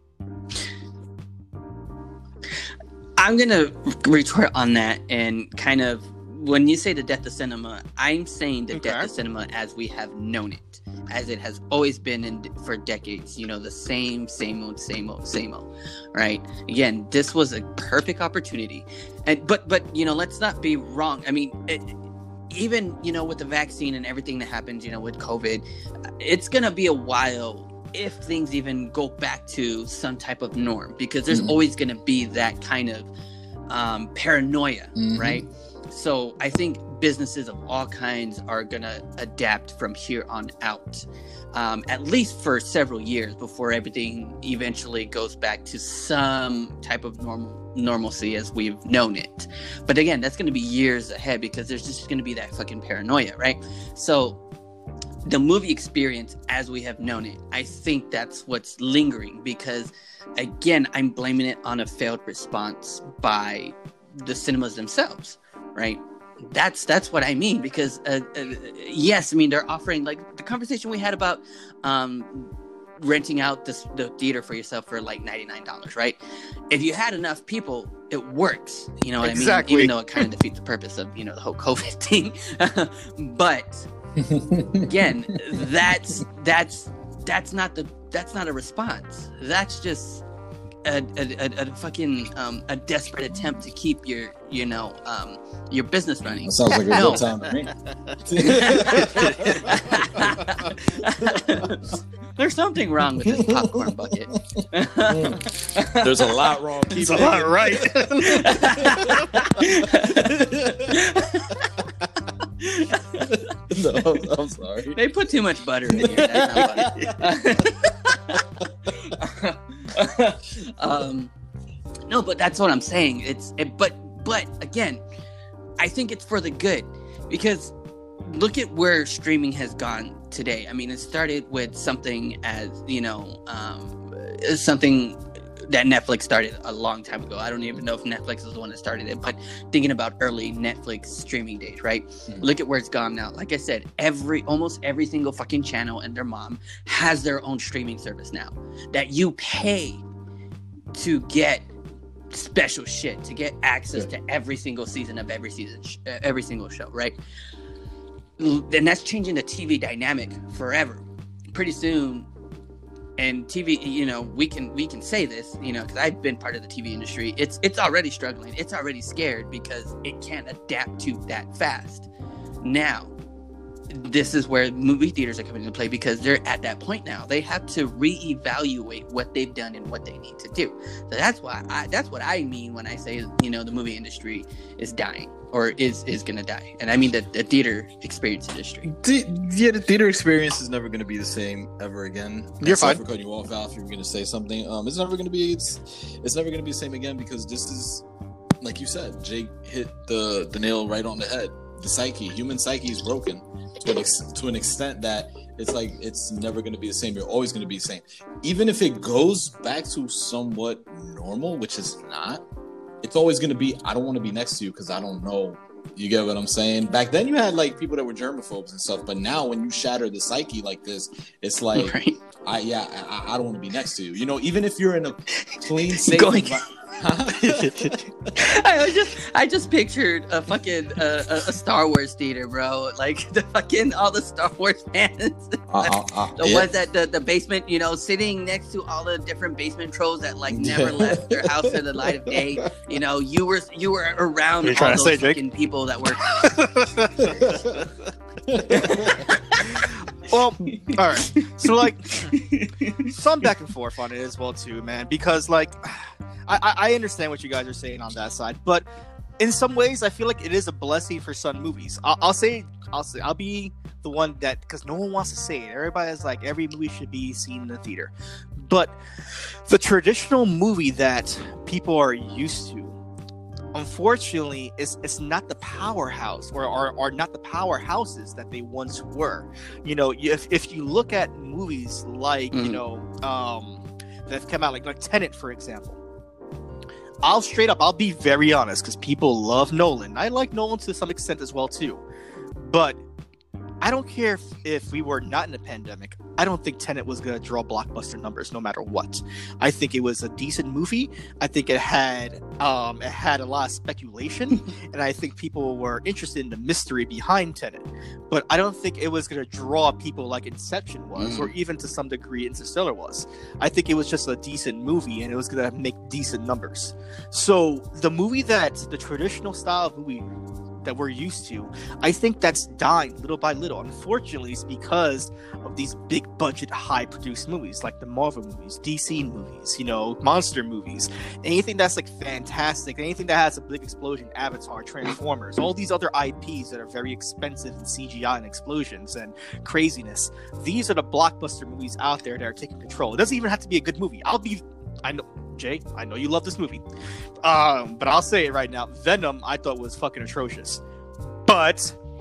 I'm gonna retort on that and kind of, when you say the death of cinema, I'm saying the death Okay. of cinema as we have known it, as it has always been in, for decades. You know, the same, same old, same old, same old. Right? Again, this was a perfect opportunity, and but but you know, let's not be wrong. I mean, it, even you know, with the vaccine and everything that happened, you know, with COVID, it's gonna be a while if things even go back to some type of norm, because there's Mhm. always gonna be that kind of um, paranoia, Mhm. right? So I think businesses of all kinds are gonna adapt from here on out, um, at least for several years before everything eventually goes back to some type of normal normalcy as we've known it. But again, that's gonna be years ahead, because there's just gonna be that fucking paranoia, right? So the movie experience as we have known it, I think that's what's lingering, because again, I'm blaming it on a failed response by the cinemas themselves, right? That's that's what I mean, because uh, uh, yes, I mean, they're offering, like the conversation we had about um, renting out this, the theater for yourself for like ninety-nine dollars, right? If you had enough people, it works. You know what Exactly. I mean? Even though it kind of defeats the purpose of, you know, the whole COVID thing. But again, that's that's that's not the that's not a response. That's just a a, a, a fucking um, a desperate attempt to keep your you know um, your business running. That sounds like a No. good time to me. There's something wrong with this popcorn bucket. There's a lot wrong. It's a lot right. No, I'm sorry. They put too much butter in here. That's not funny. um, no, but that's what I'm saying. It's it, but but again, I think it's for the good, because look at where streaming has gone today. I mean, it started with something as you know, um, something that Netflix started a long time ago. I don't even know if Netflix is the one that started it, but thinking about early Netflix streaming days, right? Mhm. Look at where it's gone now. Like I said, every almost every single fucking channel and their mom has their own streaming service now that you pay to get special shit, to get access Yeah. to every single season of every season, sh- uh, every single show, right? L- And that's changing the T V dynamic forever. Pretty soon, and T V, you know, we can we can say this, you know, because I've been part of the T V industry. It's it's already struggling. It's already scared because it can't adapt to that fast. Now, this is where movie theaters are coming into play, because they're at that point now. They have to reevaluate what they've done and what they need to do. So that's why I, that's what I mean when I say, you know, the movie industry is dying, or is is gonna die, and I mean the, the theater experience industry. The- yeah, the theater experience is never going to be the same ever again. You're Sorry fine. for cutting you off, Alf. You were gonna say something. Um, it's never gonna be. It's, it's never gonna be the same again, because this is, like you said, Jake hit the the nail right on the head. The psyche, human psyche, is broken to an ex- to an extent that it's like it's never gonna be the same. You're always gonna be the same, even if it goes back to somewhat normal, which is not. It's always gonna be. I don't want to be next to you because I don't know. You get what I'm saying? Back then, you had like people that were germaphobes and stuff, but now when you shatter the psyche like this, it's like, Right? I yeah, I, I don't want to be next to you. You know, even if you're in a clean, safe Going- envi- I was just, I just pictured a fucking uh, a, a Star Wars theater, bro. Like the fucking all the Star Wars fans, Uh, uh, uh, the yeah. ones at the, the basement, you know, sitting next to all the different basement trolls that like never left their house to the light of day. You know, you were you were around What are you all trying to those say, Jake? fucking people that were. Well, all right. So like, some back and forth on it as well too, man. Because like, I I understand what you guys are saying on that side, but in some ways, I feel like it is a blessing for some movies. I'll, I'll say, I'll say, I'll be the one that, because no one wants to say it. Everybody's like, every movie should be seen in the theater, but the traditional movie that people are used to, unfortunately, is it's not the powerhouse or are or, or not the powerhouses that they once were. You know, if if you look at movies like mm. you know um, that have come out like like Tenet, for example. I'll straight up, I'll be very honest, because people love Nolan. I like Nolan to some extent as well too, but I don't care if, if we were not in a pandemic. I don't think Tenet was going to draw blockbuster numbers no matter what. I think it was a decent movie. I think it had um, it had a lot of speculation, and I think people were interested in the mystery behind Tenet. But I don't think it was going to draw people like Inception was, mm. or even to some degree Interstellar was. I think it was just a decent movie, and it was going to make decent numbers. So the movie that the traditional style of movie that we're used to, I think that's dying little by little. Unfortunately, it's because of these big budget, high produced movies like the Marvel movies, D C movies, you know, monster movies, anything that's like fantastic, anything that has a big explosion, Avatar, Transformers, all these other I Ps that are very expensive in C G I and explosions and craziness. These are the blockbuster movies out there that are taking control. It doesn't even have to be a good movie. I'll be, I know, Jay, I know you love this movie, um, but I'll say it right now. Venom, I thought was fucking atrocious, but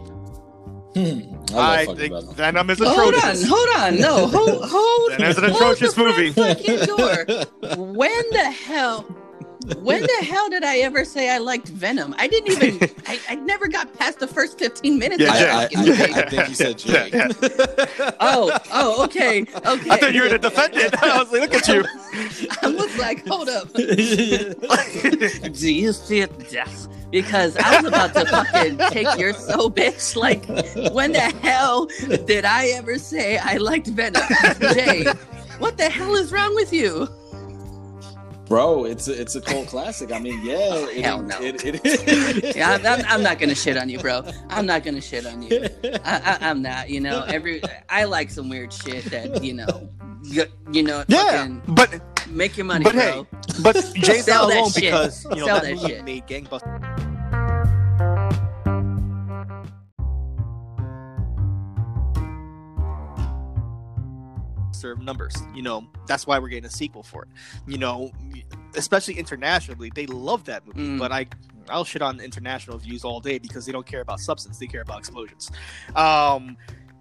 hmm, I, I think Venom. Venom is atrocious. Hold on, hold on, no, hold, hold. Venom is an atrocious movie. Fucking door. When the hell? When the hell did I ever say I liked Venom? I didn't even. I, I never got past the first fifteen minutes. Yeah, of Jay. I, I, I, I think you said Jay. Yeah, yeah. Oh, oh, okay, okay. I thought you were the defendant. I was like, look at you. I was like, hold up. Do you see it? Yes. Because I was about to fucking take your so bitch. Like, when the hell did I ever say I liked Venom? Jay, what the hell is wrong with you? Bro, it's a, it's a cult classic. I mean, yeah. Oh, it, hell no. It, it, it, yeah, I'm, I'm, I'm not gonna shit on you, bro. I'm not gonna shit on you. I, I, I'm not. You know, every I like some weird shit that you know, you, you know. Yeah, but make your money, but bro. Hey, but Jay's Sell not that alone shit. because you know Sell that, that movie shit. made gangbusters numbers. You know, that's why we're getting a sequel for it. You know, especially internationally, they love that movie. Mm. But I, I'll shit on international views all day because they don't care about substance; they care about explosions. Um,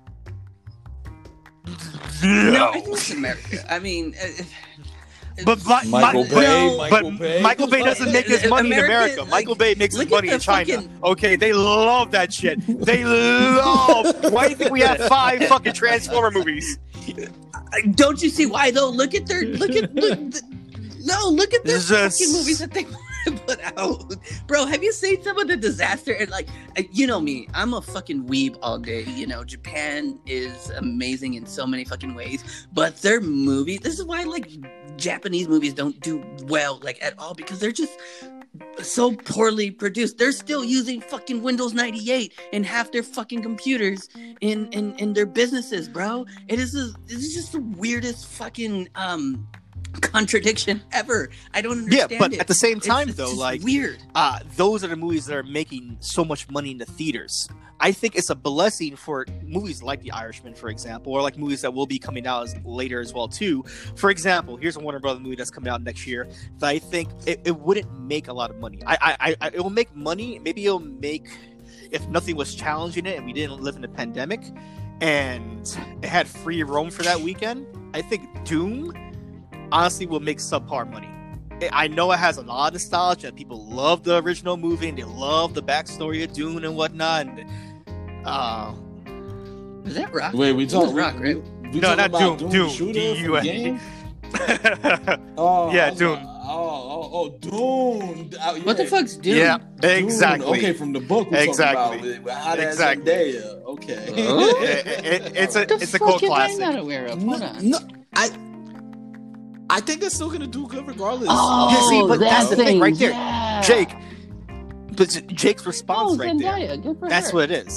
no, I think it's America. I mean. Uh, But my, Michael my, Bay, but Michael Bay. Michael Bay doesn't make his money America, in America. like, Michael Bay makes his look money at in the China. fucking- Okay, they love that shit. They love. Why do you think we have five fucking Transformer movies? Don't you see why though? Look at their look at look, the, no look at their This is- fucking movies that they put out, bro. Have you seen some of the disaster? And like, you know me, I'm a fucking weeb all day. You know, Japan is amazing in so many fucking ways, but their movie. This is why like Japanese movies don't do well like at all because they're just so poorly produced. They're still using fucking Windows ninety-eight in half their fucking computers in in, in their businesses, bro. It is a, it is just the weirdest fucking um contradiction ever. I don't understand. Yeah, but it. at the same time, it's, it's though, just like weird. Uh, those are the movies that are making so much money in the theaters. I think it's a blessing for movies like The Irishman, for example, or like movies that will be coming out as, later as well too. For example, here's a Warner Brothers movie that's coming out next year that I think it, it wouldn't make a lot of money. I, I, I, it will make money. Maybe it'll make if nothing was challenging it and we didn't live in a pandemic and it had free roam for that weekend. I think Doom honestly will make subpar money. I know it has a lot of nostalgia. People love the original movie and they love the backstory of Dune and whatnot. And, uh, Is that Rock? Wait, we talking Rock, right? We, we No, talking not about Doom, Doom, Doom, the shooter D from U N. the game? Oh, Yeah, I was Doom. like, oh, oh, oh, Doom. Uh, What the yeah. fuck's Doom? yeah, Dune. exactly. Okay, from the book. We're Exactly. Talking about, with hot ass Exactly. Zendaya. Okay. Oh. It- it- it's a What the it's a fuck cult am I classic. not aware of? Hold no, on. no, I, I think it's still gonna do good regardless. Oh, Yeah, see, but that that's the thing thing, right there. yeah. Jake, but Jake's response Oh, right there. Zendaya, good for That's her. what it is.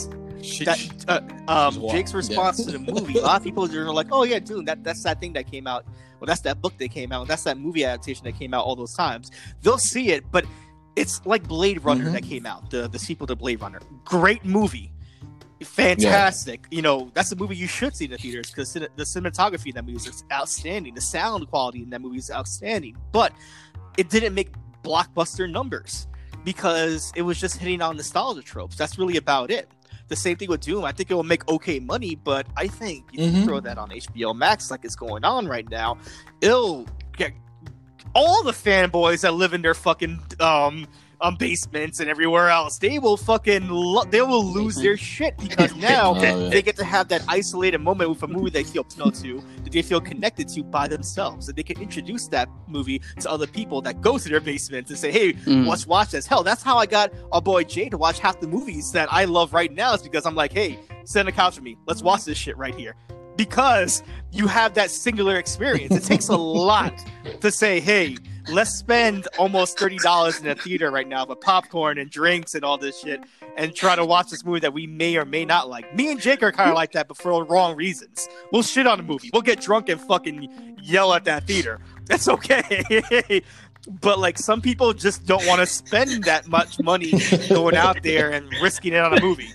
She, that she- uh, um, wild. Jake's response to the movie. A lot of people are like, "Oh yeah, dude, that that's that thing that came out. Well, that's that book that came out. That's that movie adaptation that came out all those times." They'll see it, but it's like Blade Runner Mhm. that came out, the the sequel to Blade Runner. Great movie, fantastic. You know, that's a movie you should see in the theaters because the cinematography in that movie is outstanding. The sound quality in that movie is outstanding, but it didn't make blockbuster numbers because it was just hitting on nostalgia tropes. That's really about it. The same thing with Doom. I think it will make okay money, but I think if you Mhm. throw that on H B O Max like it's going on right now, it'll get all the fanboys that live in their fucking um, um basements and everywhere else. They will fucking lo- they will lose their shit because now Oh, yeah. they get to have that isolated moment with a movie they feel no to, that they feel connected to by themselves, and they can introduce that movie to other people that go to their basements and say, "Hey, Mm. let's watch this." Hell, that's how I got our boy Jay to watch half the movies that I love right now. Is because I'm like, "Hey, sit on the couch with me. Let's watch this shit right here." Because you have that singular experience. It takes a lot to say, "Hey, let's spend almost thirty dollars in a theater right now for popcorn and drinks and all this shit and try to watch this movie that we may or may not like." Me and Jake are kind of like that, but for wrong reasons. We'll shit on a movie. We'll get drunk and fucking yell at that theater. That's okay. But like some people just don't want to spend that much money going out there and risking it on a movie.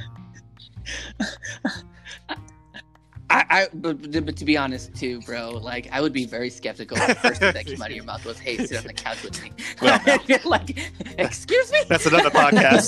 I, I but, but to be honest too, bro, like I would be very skeptical if the first thing that came out of your mouth was, "Hey, sit on the couch with me." Well, like, excuse me? That's another podcast.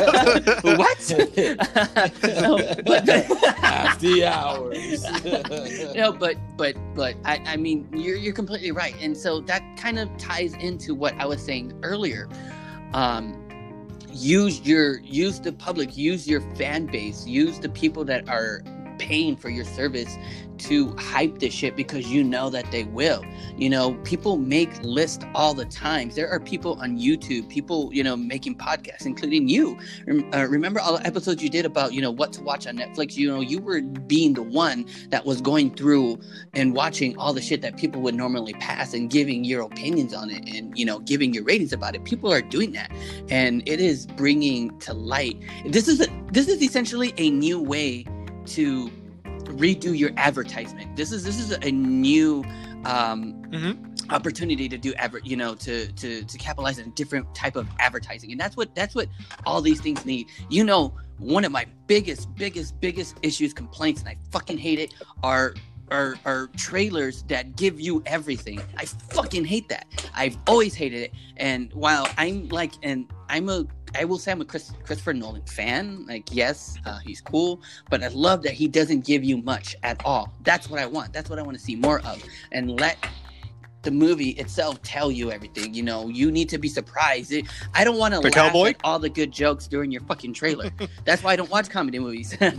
What? No, but Happy hours. no, but but but I, I mean you're you're completely right, and so that kind of ties into what I was saying earlier. Um, use your use the public, use your fan base, use the people that are paying for your service to hype this shit because you know that they will. You know, people make lists all the time. There are people on YouTube, people, you know, making podcasts, including you. Rem- uh, remember all the episodes you did about, you know, what to watch on Netflix? You know, you were being the one that was going through and watching all the shit that people would normally pass and giving your opinions on it and, you know, giving your ratings about it. People are doing that. And it is bringing to light. This is a, this is essentially a new way to redo your advertisement. This is this is a new um, Mhm. opportunity to do ever you know to to to capitalize on a different type of advertising, and that's what that's what all these things need. You know, one of my biggest biggest biggest issues, complaints, and I fucking hate it, are are are trailers that give you everything. I fucking hate that. I've always hated it. And while I'm like, and I'm a I will say I'm a Chris, Christopher Nolan fan. Like, yes, uh, he's cool, but I love that he doesn't give you much at all. That's what I want. That's what I want to see more of. And let the movie itself tell you everything. You know, you need to be surprised. It, I don't want to laugh Cowboy? at all the good jokes during your fucking trailer. That's why I don't watch comedy movies. I,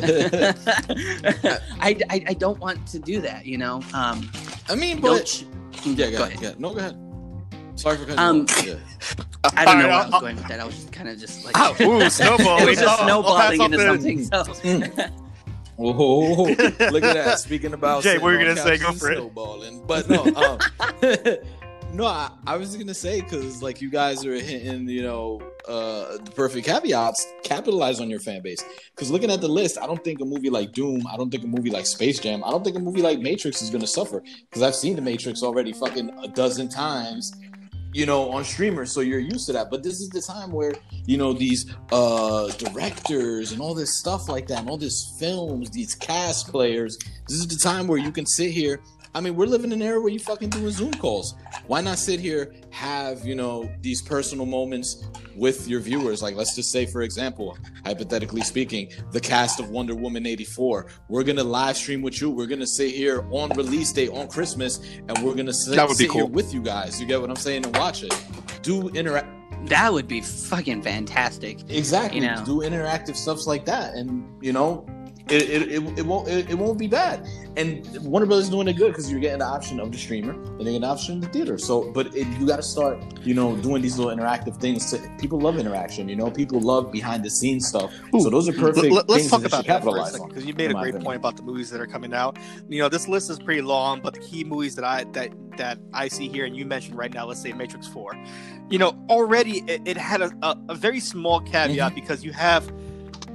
I I don't want to do that. You know. Um, I mean, don't. but sh- yeah, go go ahead. ahead. Yeah, no, go ahead. Sorry for cutting Um, you off. Yeah. I don't know All where right, I was I'll- going with that. I was just kind of just like. Oh, ooh, snowballing. It was just Oh, snowballing I'll into pass off something. So. Whoa, look at that. Speaking about Jay, sitting what were you on gonna say? couches Go and for it. snowballing. But no, um, no, I, I was gonna say because like you guys are hitting, you know, uh, the perfect caveats. Capitalize on your fan base. Because looking at the list, I don't think a movie like Doom, I don't think a movie like Space Jam, I don't think a movie like Matrix is gonna suffer. Because I've seen the Matrix already fucking a dozen times, you know, on streamers, so you're used to that. But this is the time where, you know, these uh directors and all this stuff like that, and all these films, these cast players, this is the time where you can sit here. I mean, we're living in an era where you fucking doing Zoom calls. Why not sit here, have, you know, these personal moments with your viewers? Like, let's just say, for example, hypothetically speaking, the cast of Wonder Woman eighty-four. We're going to live stream with you. We're going to sit here on release day, on Christmas, and we're going to sit, That would be sit here cool. with you guys. You get what I'm saying? And watch it. Do interact. That would be fucking fantastic. Exactly. You know. Do interactive stuff like that. And, you know, it, it, it, it won't it, it won't be bad. And Warner Brothers doing it good because you're getting the option of the streamer and you're getting the option of the theater. So, but it, you got to start, you know, doing these little interactive things. To, people love interaction. You know, people love behind the scenes stuff. Ooh, so those are perfect. Let, us things talk that they about should that for a capitalize second on, because you made in a my great opinion. point about the movies that are coming out. You know, this list is pretty long, but the key movies that I that that I see here and you mentioned right now, let's say Matrix Four. You know, already it, it had a, a, a very small caveat Mhm. because you have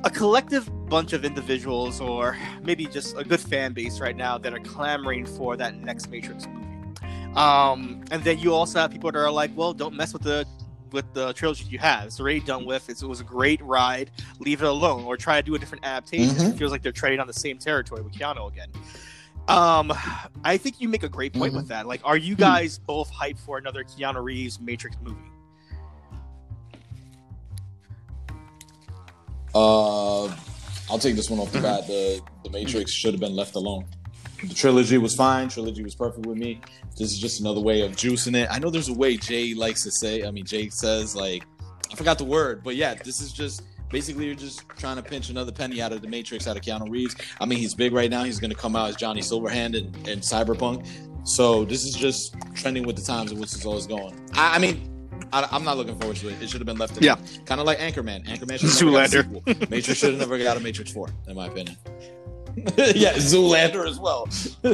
a collective bunch of individuals, or maybe just a good fan base right now, that are clamoring for that next Matrix movie. Um, and then you also have people that are like, well, don't mess with the with the trilogy you have. It's already done with. It's, it was a great ride. Leave it alone, or try to do a different adaptation. Mhm. It feels like they're treading on the same territory with Keanu again. Um, I think you make a great point Mhm. with that. Like, are you guys both hyped for another Keanu Reeves Matrix movie? Uh, I'll take this one off the bat. The the Matrix should have been left alone. The trilogy was fine. Trilogy was perfect with me. This is just another way of juicing it. I know there's a way Jay likes to say. I mean, Jay says, like, I forgot the word, but yeah, this is just basically you're just trying to pinch another penny out of the Matrix, out of Keanu Reeves. I mean, he's big right now. He's going to come out as Johnny Silverhand in, in Cyberpunk. So this is just trending with the times in which it's always going. I, I mean, I, I'm not looking forward to it. It should have been left alone. Yeah. Kind of like Anchorman. Anchorman should have never got a Zoolander. sequel. Matrix should have never got a Matrix four, in my opinion. Yeah, Zoolander as well.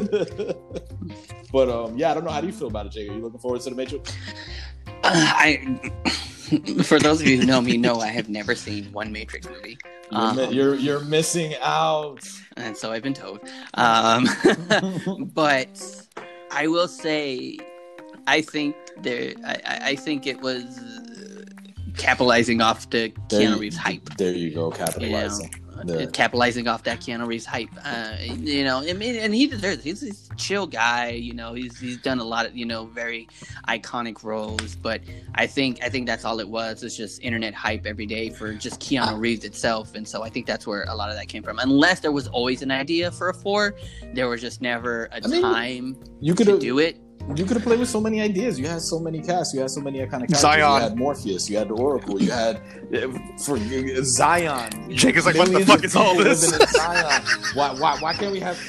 But um, yeah, I don't know. How do you feel about it, Jay? Are you looking forward to the Matrix? Uh, I, for those of you who know me, know I have never seen one Matrix movie. You're, Um, mi- you're you're missing out. and so I've been told. Um, but I will say, I think there. I, I I think it was uh, capitalizing off the There Keanu you- Reeves hype. There you go, capitalizing. Uh, Yeah. Capitalizing off that Keanu Reeves hype. Uh, you know, I mean, and he deserves it. He's, he's a chill guy. You know, he's he's done a lot of, you know, very iconic roles. But I think I think that's all it was. It's just internet hype every day for just Keanu Reeves itself. And so I think that's where a lot of that came from. Unless there was always an idea for a four, there was just never a I mean, time You could to have do it. you could have played with so many ideas. You had so many casts. You had so many iconic characters. Zion. You had Morpheus. You had the Oracle. You had uh, for uh, Zion. Jake is like, what the Millions fuck of is all people this? living in Zion. Why why why can't we have?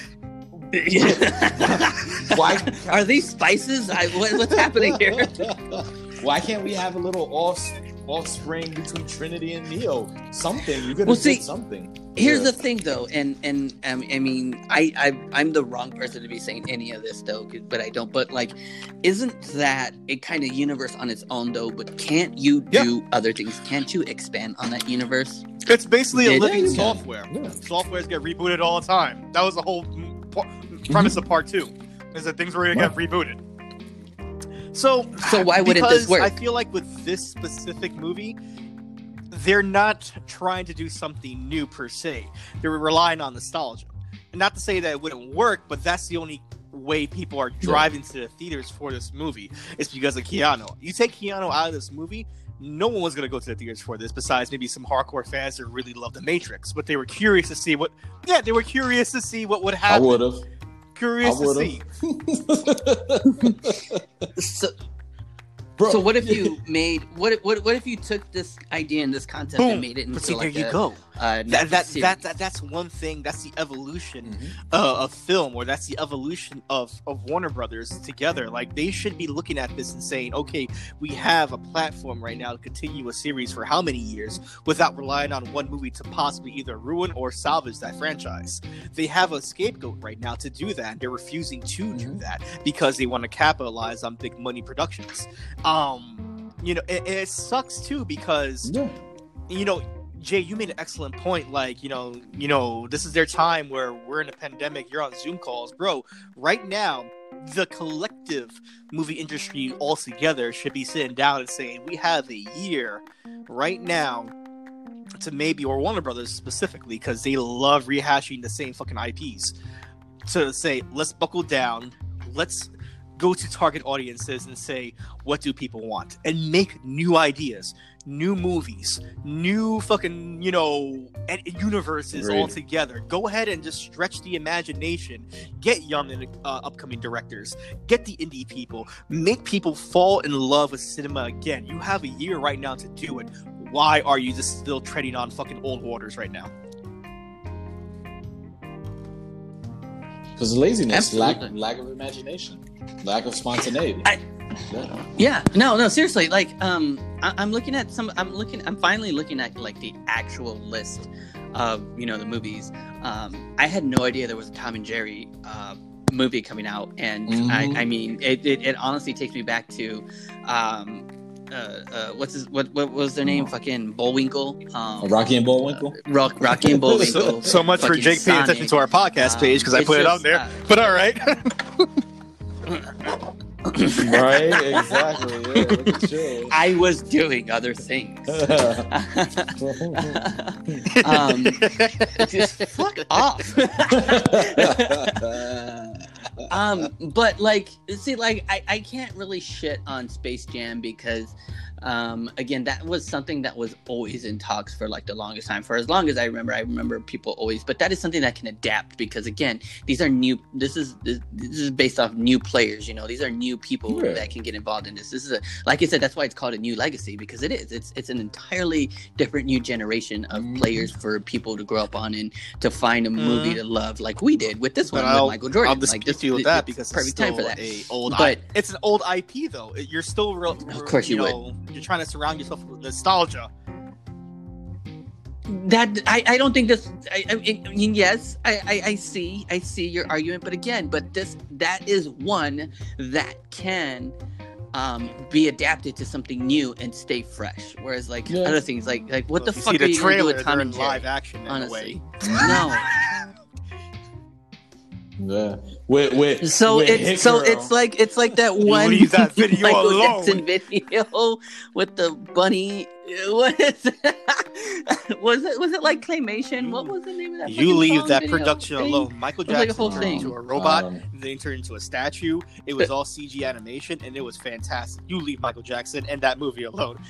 Why Are these spices? I, what, what's happening here? Why can't we have a little off offspring between Trinity and Neo? Something you could have Well, did see, something. Here's Yeah. the thing, though, and and um, I mean, I, I I'm the wrong person to be saying any of this, though, 'cause- but I don't. But like, isn't that a kind of universe on its own, though? But can't you do other things? Can't you expand on that universe? It's basically a Yeah, living you can. software. Yeah. Softwares get rebooted all the time. That was the whole mm, par- premise of part two, is that things were going to get rebooted. So, So why wouldn't because this work? I feel like with this specific movie, they're not trying to do something new per se. They're relying on nostalgia. And not to say that it wouldn't work, but that's the only way people are driving to the theaters for this movie. It's because of Keanu. You take Keanu out of this movie, no one was going to go to the theaters for this, besides maybe some hardcore fans that really love The Matrix. But they were curious to see what... Yeah, they were curious to see what would I happen. would have. Curious I to see. So, Bro, so what if you made what what what if you took this idea and this concept Boom. and made it into But see, like there you a, go. uh, That, that, series? that, that that's one thing. That's the evolution Mhm. uh, of film, or that's the evolution of, of Warner Brothers together. Like, they should be looking at this and saying, okay, we have a platform right now to continue a series for how many years without relying on one movie to possibly either ruin or salvage that franchise. They have a scapegoat right now to do that, and they're refusing to do Mhm. that because they want to capitalize on big money productions. Um, you know, it, it sucks too because Yeah. you know, Jay, you made an excellent point. Like, you know, you know, this is their time where we're in a pandemic. You're on Zoom calls, bro. Right now, the collective movie industry altogether should be sitting down and saying, we have a year right now to maybe, or Warner Brothers specifically, because they love rehashing the same fucking I Ps. To say, let's buckle down. Let's go to target audiences and say, what do people want? And make new ideas, new movies, new fucking, you know, ed- universes Agreed. all together. Go ahead and just stretch the imagination. Get young and uh, upcoming directors. Get the indie people. Make people fall in love with cinema again. You have a year right now to do it. Why are you just still treading on fucking old waters right now? Because laziness, lack Absolutely. lack of imagination, lack of spontaneity. I- Yeah. Yeah, no, no, seriously. Like, um, I, I'm looking at some. I'm looking. I'm finally looking at like the actual list of you know the movies. Um, I had no idea there was a Tom and Jerry uh, movie coming out, and Mhm. I, I mean, it, it, it honestly takes me back to, um, uh, uh, what's his, what what was their name? Fucking Bullwinkle. Um, Rocky and Bullwinkle. Uh, Rock, Rocky and Bullwinkle. So much for Fucking Jake paying Sonic. attention to our podcast Um, page because I it's put it just, on there. uh, But all right. Right, exactly. Yeah, look at you. I was doing other things. um, just fuck off. um, but like, see, like, I, I can't really shit on Space Jam because, um, again, that was something that was always in talks for like the longest time. For as long as I remember, I remember people always, but that is something that can adapt because, again, these are new. This is this, this is based off new players. You know, these are new people Yeah. that can get involved in this. This is a, like I said, that's why it's called a new legacy because it is. It's it's an entirely different new generation of Mhm. players for people to grow up on and to find a movie to love, like we did with this But one I'll- with Michael Jordan. I'll dispute like this, you with it- that it's because perfect it's still time for that. a old. But- I, it's an old I P though. It- You're still real. Of course you would. know, You're trying to surround yourself with nostalgia. That I, I don't think this. I, I, I mean, yes, I, I, I see, I see your argument, but again, but this that is one that can um, be adapted to something new and stay fresh. Whereas like Yeah. other things, like like what Well, the if you fuck see are the you gonna do trailer? with Tom They're and in Jerry? live action in a Honestly, way. no. Yeah. With, with, So with it's Hit so Girl. it's like it's like that one leave that video Michael alone. Jackson video with the bunny. What is it? was it was it like claymation? What was the name of that? You fucking leave song that video production thing? alone. Michael It was like a Jackson whole turned thing. into a robot, Um, then turned into a statue. It was all C G animation, and it was fantastic. You leave Michael Jackson and that movie alone.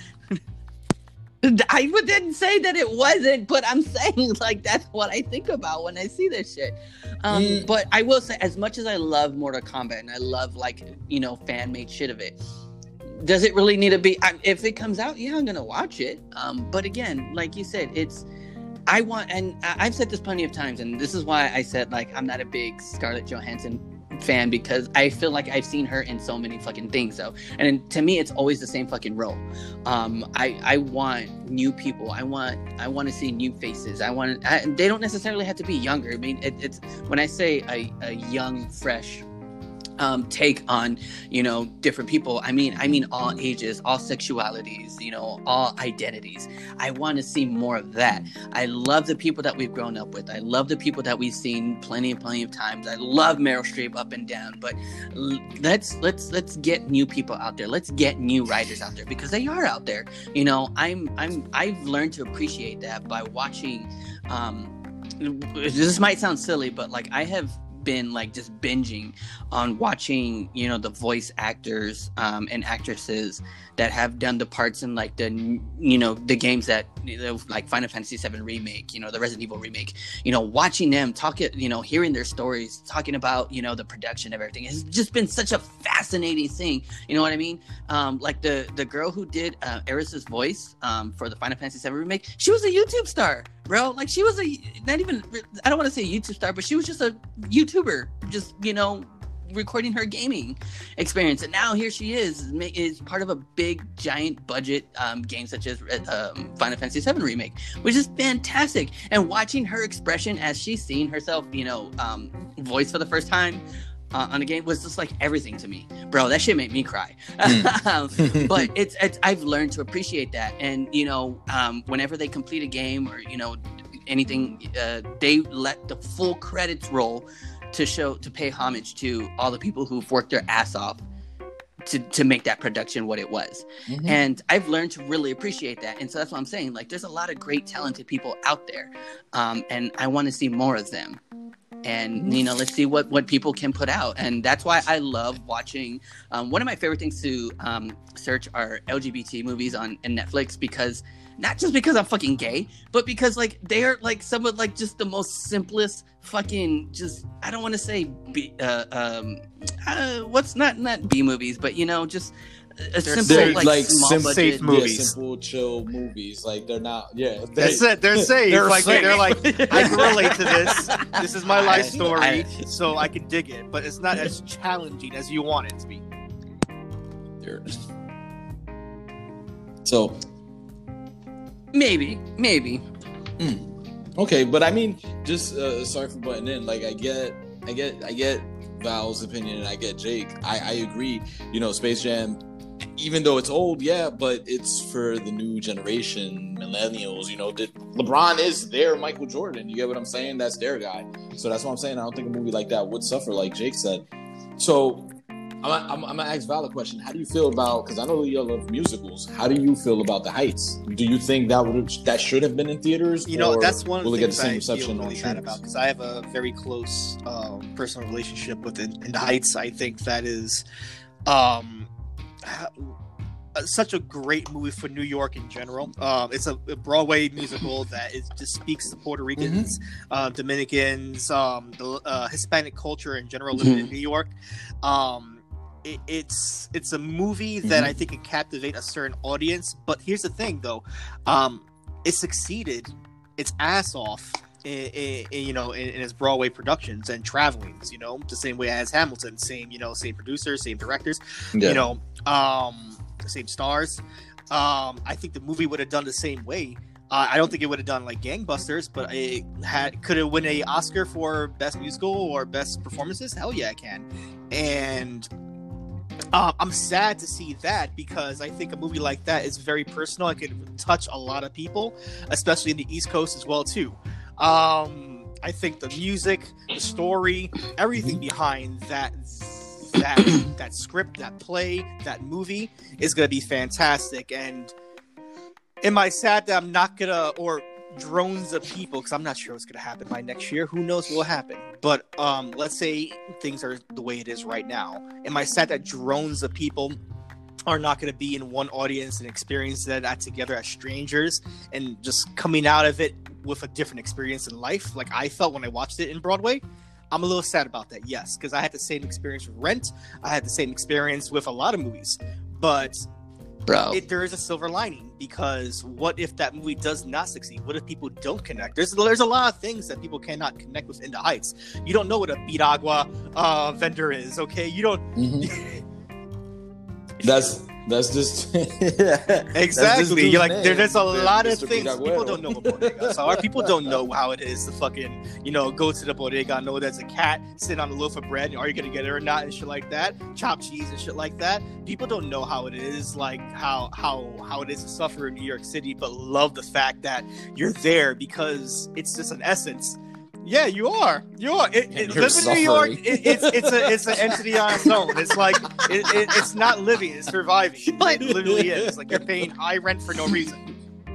I didn't say that it wasn't, but I'm saying like that's what I think about when I see this shit. Um, Mm. But I will say, as much as I love Mortal Kombat and I love like you know fan made shit of it, does it really need to be? I, if it comes out, yeah, I'm gonna watch it. Um, but again, like you said, it's I want, and I- I've said this plenty of times, and this is why I said like I'm not a big Scarlett Johansson fan because I feel like I've seen her in so many fucking things. So, and to me, it's always the same fucking role. Um, I I want new people. I want I want to see new faces. I want. I, they don't necessarily have to be younger. I mean, it, it's when I say a, a young, fresh um, take on you know different people. I mean I mean all ages, all sexualities, you know, all identities. I want to see more of that. I love the people that we've grown up with. I love the people that we've seen plenty and plenty of times. I love Meryl Streep up and down. But l- let's let's let's get new people out there. Let's get new writers out there because they are out there. You know, I'm I'm I've learned to appreciate that by watching. Um, this might sound silly, but like I have been like just binging on watching you know the voice actors um and actresses that have done the parts in like the you know the games that you know, like Final Fantasy seven remake, you know the Resident Evil remake, you know watching them talk it, you know hearing their stories, talking about you know the production of everything. It's just been such a fascinating thing, you know what I mean? Um like the the girl who did uh Eris's voice um for the Final Fantasy seven remake, she was a YouTube star, bro. Like she was a not even I don't want to say a YouTube star, but she was just a YouTuber, just you know recording her gaming experience, and now here she is is part of a big giant budget um, game such as um, Final Fantasy seven remake, which is fantastic. And watching her expression as she's seeing herself you know um, voice for the first time uh, on the game was just like everything to me, bro. That shit made me cry. Mm. But it's, it's I've learned to appreciate that, and you know um, whenever they complete a game or you know anything, uh, they let the full credits roll to show to pay homage to all the people who've worked their ass off to to make that production what it was. Mhm. And I've learned to really appreciate that. And so that's what I'm saying, like there's a lot of great talented people out there, um and I want to see more of them. And you know let's see what what people can put out. And that's why I love watching um one of my favorite things to um search are L G B T movies on, on Netflix, because not just because I'm fucking gay, but because like they are like some of like just the most simplest fucking just I don't want to say B, uh, um uh, what's not not B movies, but you know just a They're simple They're like, like small sim- budget. safe Yeah, movies. simple, chill movies. Like they're not. Yeah, they, That's it. They're safe. They're like safe. they're like I can relate to this. This is my life I- story, I- so I can dig it. But it's not as challenging as you want it to be. they're- So Maybe, maybe. okay, but I mean, just uh, sorry for butting in. Like I get, I get, I get Val's opinion, and I get Jake. I, I agree. You know, Space Jam even though it's old, yeah, but it's for the new generation, millennials. You know, that LeBron is their Michael Jordan. You get what I'm saying? That's their guy. So that's what I'm saying. I don't think a movie like that would suffer, like Jake said. So I'm, I'm, I'm gonna ask Val a question. How do you feel about? Because I know you love musicals. How do you feel about The Heights? Do you think that would that should have been in theaters? You know, or that's one of the will it get the things same I feel reception on really bad streams? about, because I have a very close um, personal relationship with In, in the Heights. I think that is um, such a great movie for New York in general. Um, it's a, a Broadway musical that is, just speaks to Puerto Ricans, mm-hmm. uh, Dominicans, um, the uh, Hispanic culture in general living mm-hmm. in New York. Um, it, it's it's a movie that mm-hmm. I think can captivate a certain audience. But here's the thing, though, um, it succeeded its ass off. In, in, in, you know, in, in his Broadway productions and travelings, you know, the same way as Hamilton, same, you know, same producers, same directors, yeah. you know, um, same stars. Um, I think the movie would have done the same way. Uh, I don't think it would have done like gangbusters, but it had could have won a Oscar for best musical or best performances. Hell yeah, I can. And uh, I'm sad to see that, because I think a movie like that is very personal. It could touch a lot of people, especially in the East Coast as well too. Um, I think the music, the story, everything behind that that that script, that play, that movie is gonna be fantastic. And am I sad that I'm not gonna, or drones of people, because I'm not sure what's gonna happen by next year. Who knows what will happen? But um, let's say things are the way it is right now. Am I sad that drones of people are not going to be in one audience and experience that together as strangers and just coming out of it with a different experience in life, like I felt when I watched it in Broadway? I'm a little sad about that, yes, because I had the same experience with Rent. I had the same experience with a lot of movies, but bro, it, there is a silver lining, because what if that movie does not succeed? What if people don't connect? There's there's a lot of things that people cannot connect with in the Heights. You don't know what a Piragua uh, vendor is, okay? You don't. Mm-hmm. That's that's just exactly. That's just You're like there, there's a lot of things people don't know about bodegas. So our people don't know how it is to fucking, you know, go to the bodega, know there's a cat sitting on a loaf of bread, and are you gonna get it or not, and shit like that, chopped cheese and shit like that. People don't know how it is, like how how how it is to suffer in New York City, but love the fact that you're there, because it's just an essence. Yeah, you are. You are. It, it, living in New York, it, it's it's a it's an entity on its own. It's like it, it, it's not living; it's surviving. It literally is. Like you're paying high rent for no reason.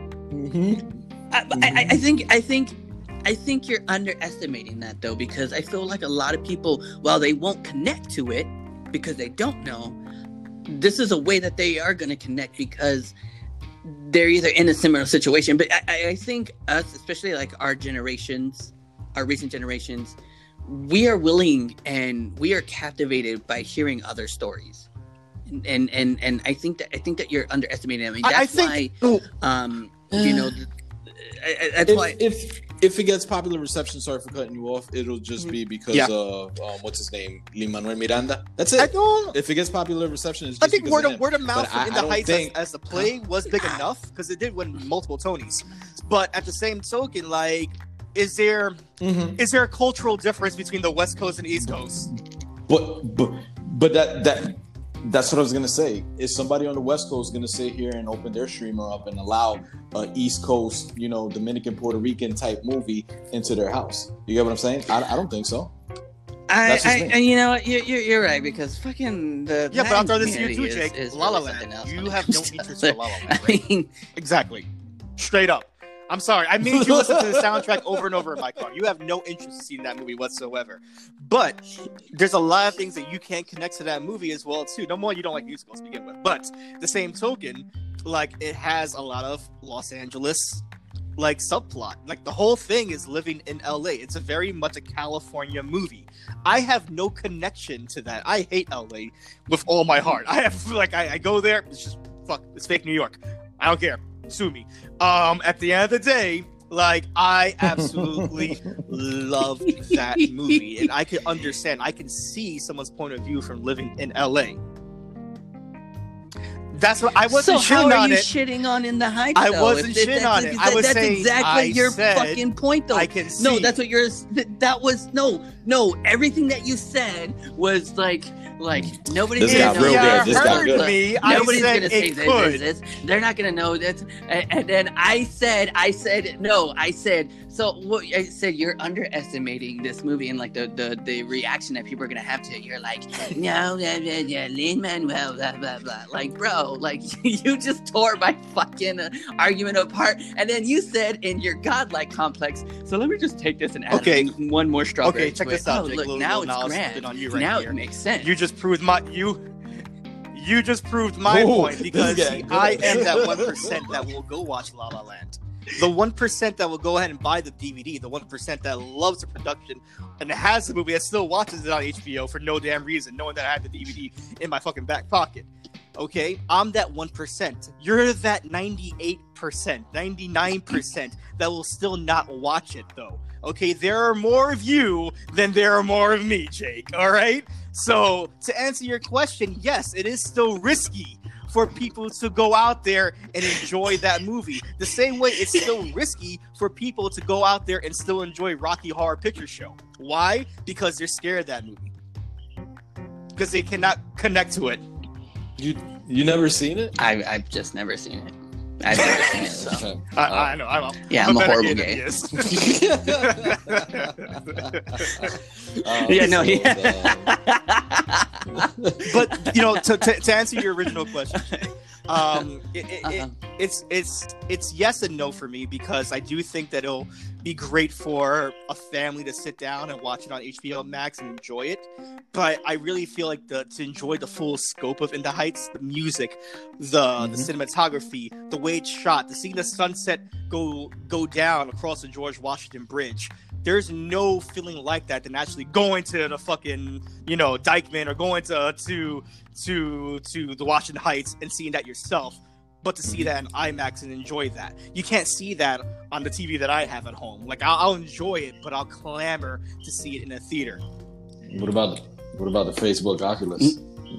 Mm-hmm. I, I, I think I think I think you're underestimating that, though, because I feel like a lot of people, while they won't connect to it because they don't know, this is a way that they are going to connect, because they're either in a similar situation. But I, I think us, especially like our generations, our recent generations, we are willing and we are captivated by hearing other stories, and and and, and I think that I think that you're underestimating. I mean, that's I, I think, why, um, you know, I, I, that's if, why if if it gets popular reception, sorry for cutting you off, it'll just be because yeah. of um, what's his name, Lin-Manuel Miranda. That's it. I don't, if it gets popular reception, it's just I think word of, word of but mouth I, in the Heights think, as, as the play was big enough, because it did win multiple Tonys. But at the same token, like. Is there mm-hmm. is there a cultural difference between the West Coast and East Coast? But but but that that that's what I was gonna say. Is somebody on the West Coast gonna sit here and open their streamer up and allow a East Coast, you know, Dominican, Puerto Rican type movie into their house? You get what I'm saying? I, I don't think so. I, I and you know what, you're, you're you're right, because fucking the yeah. But I'll throw this to you too, Jake. Is, is La La Land. You have no interest for La La Land. Right? I mean, exactly, straight up. I'm sorry. I made you listen to the soundtrack over and over in my car. You have no interest in seeing that movie whatsoever. But there's a lot of things that you can't connect to that movie as well, too. No more, you don't like musicals to begin with. But the same token, like, it has a lot of Los Angeles, like, subplot. Like, the whole thing is living in L A. It's a very much a California movie. I have no connection to that. I hate L A with all my heart. I have, like, I, I go there. It's just, fuck, it's fake New York. I don't care. Sue me. Um, at the end of the day, like, I absolutely loved that movie, and I can understand, I can see someone's point of view from living in L A. That's what I wasn't so shitting how are on you it. shitting on in the Heights. I wasn't if, shitting if on it. I was that's saying exactly I your said fucking point, though. I can see. No, that's what you're. That was no, no. Everything that you said was like Like nobody's This gonna got know. real good. This got heard good. me. I Nobody's said gonna say it this, could. this, this. They're not gonna know that. And, and then I said, I said no. I said so. What I said, you're underestimating this movie and like the the, the reaction that people are gonna have to it. You're like, no, yeah, yeah, yeah, Lin-Manuel, blah blah blah. Like, bro, like you just tore my fucking uh, argument apart, and then you said in your godlike complex. So let me just take this and add Okay. one more strawberry. Okay, check to this it. out, Oh, Jake. look, Little- now little it's knowledge grand. on you right now here. it makes sense. You just proved my you. You just proved my Ooh, point this because guy see, good. I am that one percent that will go watch La La Land. The one percent that will go ahead and buy the D V D. The one percent that loves the production and has the movie that still watches it on H B O for no damn reason, knowing that I have the D V D in my fucking back pocket. Okay, I'm that one percent. You're that ninety-eight percent, ninety-nine percent that will still not watch it though. Okay, there are more of you than there are more of me, Jake. All right. So to answer your question, yes, it is still risky for people to go out there and enjoy that movie. The same way it's still risky for people to go out there and still enjoy Rocky Horror Picture Show. Why? Because they're scared of that movie. Because they cannot connect to it. You you never seen it? I, I've just never seen it. I've never seen it. So. Okay. I, I know. I'm a, Yeah, I'm a better horrible gay gay. than he is. Um, Yeah, no, so, yeah. uh, But you know, to, to, to answer your original question, Jay, um, it, it, Uh-huh. it, it's it's it's yes and no for me because I do think that it'll be great for a family to sit down and watch it on H B O Max and enjoy it. But I really feel like the to enjoy the full scope of In the Heights, the music, the Mhm. the cinematography, the way it's shot, to see the sunset go go down across the George Washington Bridge. There's no feeling like that than actually going to the fucking, you know, Dykeman or going to to to to the Washington Heights and seeing that yourself. But to see that in IMAX and enjoy that, you can't see that on the T V that I have at home. Like I'll, I'll enjoy it, but I'll clamor to see it in a theater. what about the, what about the Facebook Oculus?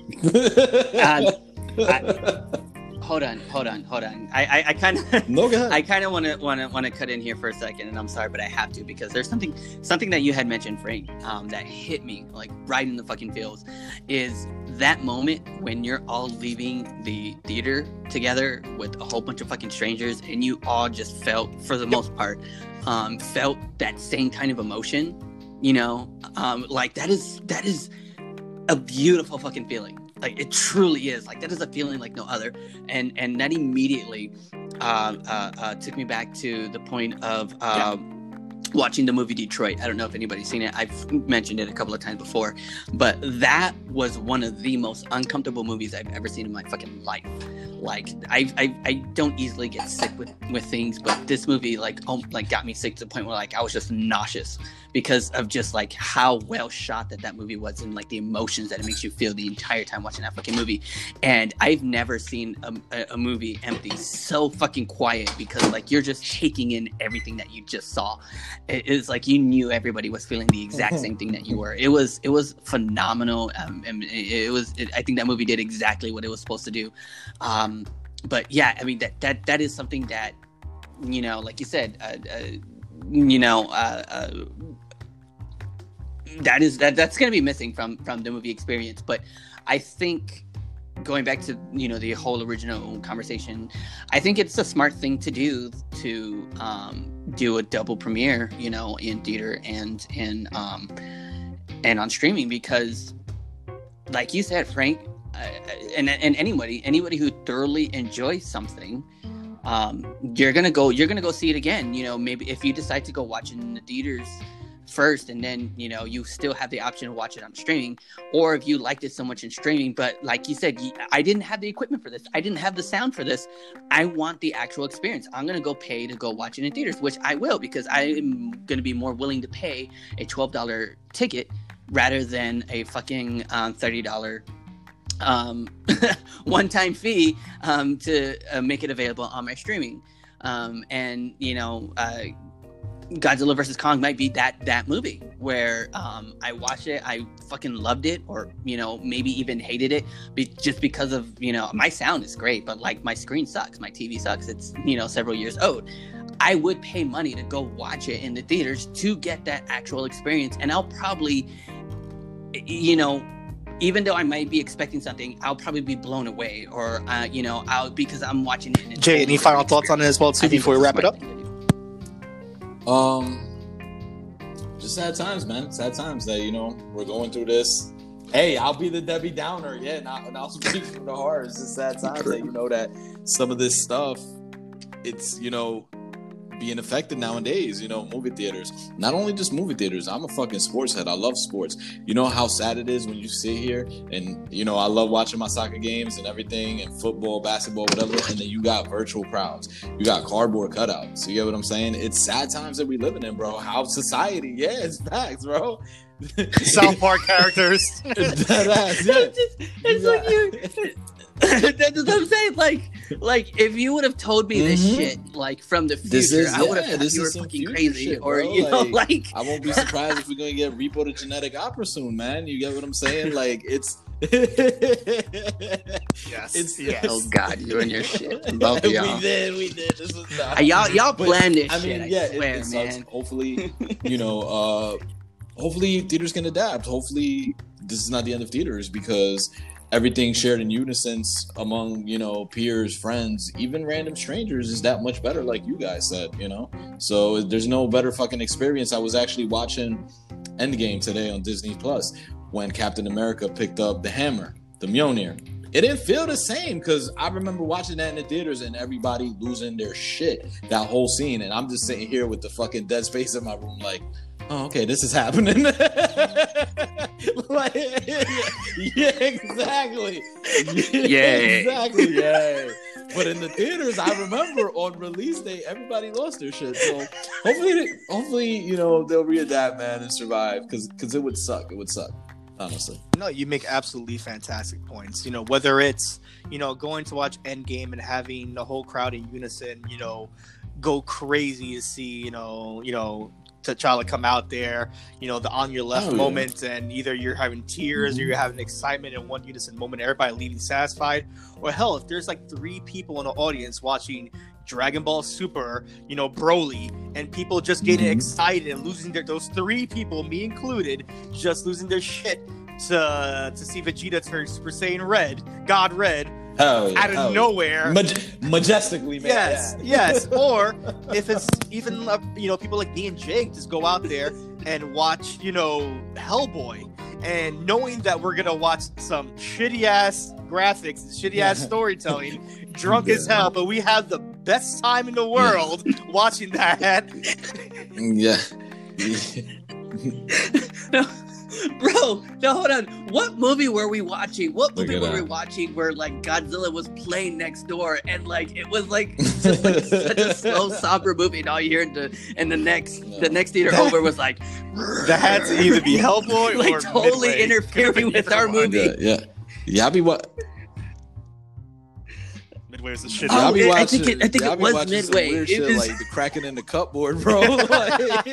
Uh, Hold on, hold on, hold on. I, I, I kind of, no, go ahead. I kind of want to, want to, want to cut in here for a second, and I'm sorry, but I have to because there's something, something that you had mentioned, Frank, um, that hit me like right in the fucking feels, is that moment when you're all leaving the theater together with a whole bunch of fucking strangers, and you all just felt, for the most part, um, felt that same kind of emotion. You know, um, like that is that is a beautiful fucking feeling. Like it truly is. Like that is a feeling like no other, and and that immediately uh, uh, uh, took me back to the point of uh, watching the movie Detroit. I don't know if anybody's seen it. I've mentioned it a couple of times before, but that was one of the most uncomfortable movies I've ever seen in my fucking life. Like I I, I don't easily get sick with, with things, but this movie like oh, like got me sick to the point where like I was just nauseous because of just like how well shot that that movie was and like the emotions that it makes you feel the entire time watching that fucking movie. And I've never seen a, a, a movie empty so fucking quiet because like you're just taking in everything that you just saw. It is like you knew everybody was feeling the exact same thing that you were. It was it was phenomenal. Um, and it, it was it, I think that movie did exactly what it was supposed to do. Um, but yeah, I mean that that that is something that, you know, like you said, uh, uh, you know, uh, uh, that is that that's going to be missing from from the movie experience. But I think going back to, you know, the whole original conversation, I think it's a smart thing to do to um, do a double premiere, you know, in theater and in um, and on streaming because, like you said, Frank. Uh, and and anybody anybody who thoroughly enjoys something, um, you're gonna go you're gonna go see it again. You know, maybe if you decide to go watch it in the theaters first, and then you know you still have the option to watch it on streaming, or if you liked it so much in streaming, but like you said, I didn't have the equipment for this, I didn't have the sound for this. I want the actual experience. I'm gonna go pay to go watch it in theaters, which I will because I am gonna be more willing to pay a twelve dollars ticket rather than a fucking um, thirty dollars um one-time fee um to uh, make it available on my streaming. Um and you know uh Godzilla versus Kong might be that that movie where um I watched it, I fucking loved it, or you know maybe even hated it be- just because of, you know, my sound is great but like my screen sucks, my T V sucks, it's, you know, several years old. I would pay money to go watch it in the theaters to get that actual experience, and I'll probably, you know, even though I might be expecting something, I'll probably be blown away, or uh, you know, I'll because I'm watching it. In Jay, any final thoughts on it as well too before we wrap it up? Um, just sad times, man. Sad times that, you know, we're going through this. Hey, I'll be the Debbie Downer. Yeah, and I'll, and I'll speak from the heart. It's just sad times that, you know, that some of this stuff, it's, you know, being affected nowadays, you know, movie theaters. Not only just movie theaters. I'm a fucking sports head. I love sports. You know how sad it is when you sit here and, you know, I love watching my soccer games and everything and football, basketball, whatever. And then you got virtual crowds. You got cardboard cutouts. You get what I'm saying? It's sad times that we living in, bro. How society. Yeah, it's facts, bro. South Park characters. That ass, yeah. It's, just, it's like you. That's what I'm saying. Like, like if you would have told me this Mhm. shit like from the future, This is- I would have yeah, thought this you were is some fucking future crazy, shit, or bro. you know, Like, like I won't be surprised if we're gonna get Repo the Genetic Opera soon, man. You get what I'm saying? Like it's Yes. It's yes. oh god, you and your shit, both of y'all. We did, we did. This was not. Uh, y'all, y'all But, planned this I mean, shit. yeah, I it, swear, it sucks. man. Hopefully, you know, uh, hopefully theaters can adapt. Hopefully, this is not the end of theaters because everything shared in unison among, you know, peers, friends, even random strangers is that much better, like you guys said, you know. So there's no better fucking experience. I was actually watching Endgame today on Disney Plus when Captain America picked up the hammer, the Mjolnir. It didn't feel the same because I remember watching that in the theaters and everybody losing their shit that whole scene, and I'm just sitting here with the fucking dead space in my room, like, oh, okay, this is happening. Like, yeah, exactly. Yeah. exactly. Yeah. But in the theaters, I remember on release day, everybody lost their shit. So hopefully, hopefully, you know, they'll readapt, man, and survive because because it would suck. It would suck. Honestly. No, you make absolutely fantastic points. You know, whether it's, you know, going to watch Endgame and having the whole crowd in unison, you know, go crazy to see, you know, you know, T'Challa come out there, you know, the on your left Oh, yeah. moment, and either you're having tears Mhm. or you're having excitement in one unison moment, everybody leaving satisfied. Or hell, if there's like three people in the audience watching Dragon Ball Super, you know, Broly, and people just getting Mhm. excited and losing their, those three people, me included, just losing their shit to to see Vegeta turn Super Saiyan Red, God Red, Hell yeah, out of hell yeah. nowhere. Maj- majestically, man. Yes, yeah. yes. Or if it's even uh, you know, people like me and Jake just go out there and watch, you know, Hellboy, and knowing that we're gonna watch some shitty ass graphics and shitty ass Yeah. storytelling, drunk as Yeah. hell, but we have the best time in the world watching that. Yeah. Bro, no, hold on. What movie were we watching? What Look movie at were we that. watching where like Godzilla was playing next door and like it was like just like such a slow, somber movie, and all you hear in the and the next Yeah. the next theater That- over was like That had to either be Hellboy like or totally Midway. interfering with our Either one. movie. yeah, yeah. Yeah, I be what? Midway was the shit. Oh, Y'all be it- I watching, think it- I think y'all it be was watching some Midway. weird It shit was- like the cracking in the cupboard, bro. Like,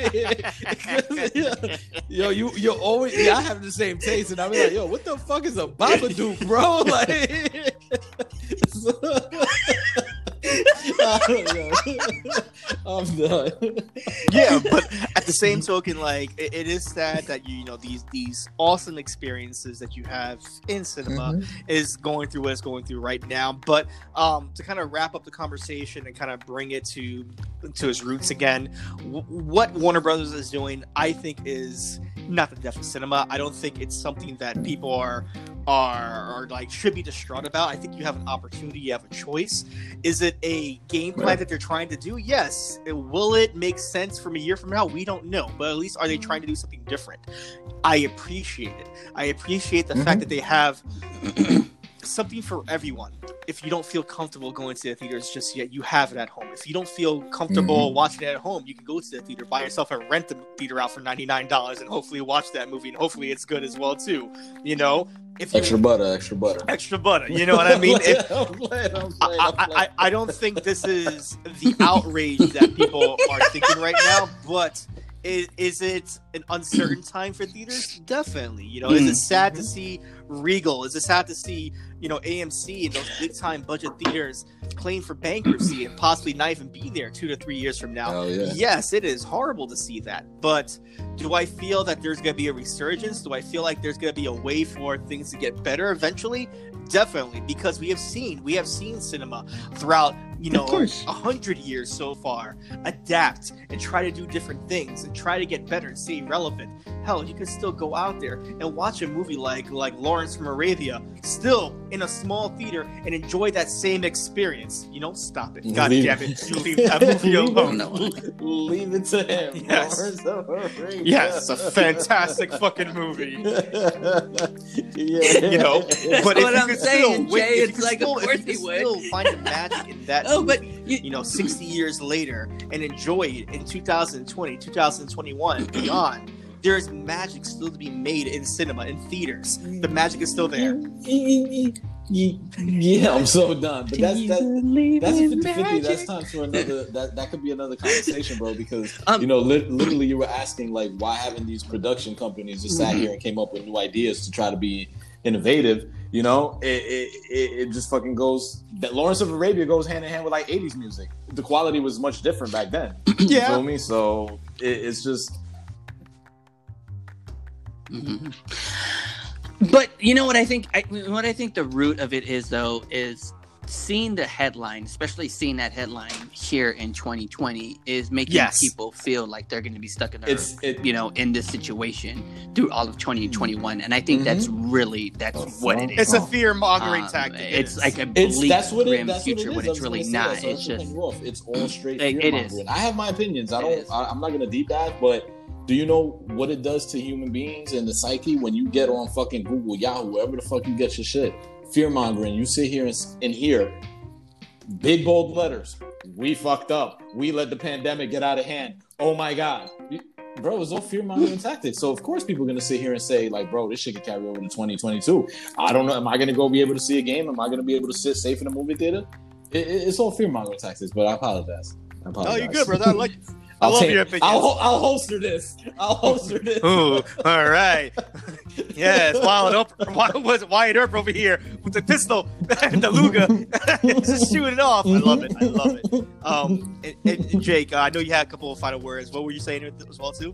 yo, you you always yeah, I have the same taste, and I be like, yo, what the fuck is a Babadook, bro? Like, I'm done. Yeah, but at the same token, like it, it is sad that you, you know, these these awesome experiences that you have in cinema Mhm. is going through what it's going through right now. But um, to kind of wrap up the conversation and kind of bring it to to its roots again, w- what Warner Brothers is doing, I think, is not the death of cinema. I don't think it's something that people are are, are like should be distraught about. I think you have an opportunity, you have a choice. Is it a game plan Right. that they're trying to do? Yes. Will it make sense from a year from now? We don't know. But at least are they trying to do something different? I appreciate it. I appreciate the Mhm. fact that they have something for everyone. If you don't feel comfortable going to the theaters just yet, you have it at home. If you don't feel comfortable watching it at home, you can go to the theater, buy yourself and rent the theater out for ninety-nine dollars and hopefully watch that movie, and hopefully it's good as well too. You know? If you, Extra butter, extra butter. extra butter. You know what I mean? If, I'm playing, I'm playing, I, I'm I, playing. I, I don't think this is the outrage that people are thinking right now, but Is, is it an uncertain time for theaters? Definitely. You know, is it sad to see Regal? Is it sad to see, you know, A M C and those big time budget theaters claim for bankruptcy and possibly not even be there two to three years from now? Oh, yeah. Yes, it is horrible to see that. But do I feel that there's going to be a resurgence? Do I feel like there's going to be a way for things to get better eventually? Definitely, because we have seen we have seen cinema throughout, you know, a hundred years so far adapt and try to do different things and try to get better and stay relevant. Hell, you can still go out there and watch a movie like like Lawrence from Arabia, still in a small theater, and enjoy that same experience. You know, stop it! God Leave- damn it! You leave that movie alone. No. Leave it to him. Yes. Lawrence of Arabia. Yes, a fantastic fucking movie. Yeah. You know, That's but if what you I'm could saying, still, wait, Jay, if you it's could like, of still, if course you could he would. still find the magic in that Oh, but movie, you- you know, sixty years later and enjoy it in two thousand twenty, two thousand twenty-one and beyond, there is magic still to be made in cinema, in theaters. The magic is still there. Yeah, I'm so done. But that's that, that's a fifty fifty. magic. That's time for another. That that could be another conversation, bro. Because Um, you know, li- literally, you were asking like, why haven't these production companies just sat here and came up with new ideas to try to be innovative? You know, it it, it, it just fucking goes. That Lawrence of Arabia goes hand in hand with like eighties music. The quality was much different back then. You Yeah. feel me? So it, it's just. Mhm. But you know what I think? I, what I think the root of it is, though, is seeing the headline, especially seeing that headline here in twenty twenty, is making Yes. people feel like they're going to be stuck in their, It's it. you know, in this situation through all of twenty twenty-one, and I think that's really that's Oh, what it is. It's a fear mongering Um, tactic. It It's is. like a It's bleak, that's what it, grim that's what future it is. when I it's was really gonna say not. that, so It's that's just what you off. It's all straight It- fear it is. mongering. I have my opinions. I It don't. is. I, I'm not gonna deep dive, but do you know what it does to human beings and the psyche when you get on fucking Google, Yahoo, wherever the fuck you get your shit? Fear mongering. You sit here and, and hear big bold letters. We fucked up. We let the pandemic get out of hand. Oh my god. You- Bro, it's all fear mongering tactics. So of course people are gonna sit here and say, like, bro, this shit can carry over to twenty twenty-two. I don't know. Am I gonna go be able to see a game? Am I gonna be able to sit safe in a movie theater? It, it, it's all fear mongering tactics, but I apologize. I apologize. Oh, you're good, brother. I like. I I'll love take- your opinions. I'll, ho- I'll holster this. I'll holster this. Ooh, all right. Yes, Wyatt Earp. Why was it Wyatt Earp over here with the pistol and the Luga, just shooting it off? I love it. I love it. Um, and, and Jake, uh, I know you had a couple of final words. What were you saying as well too?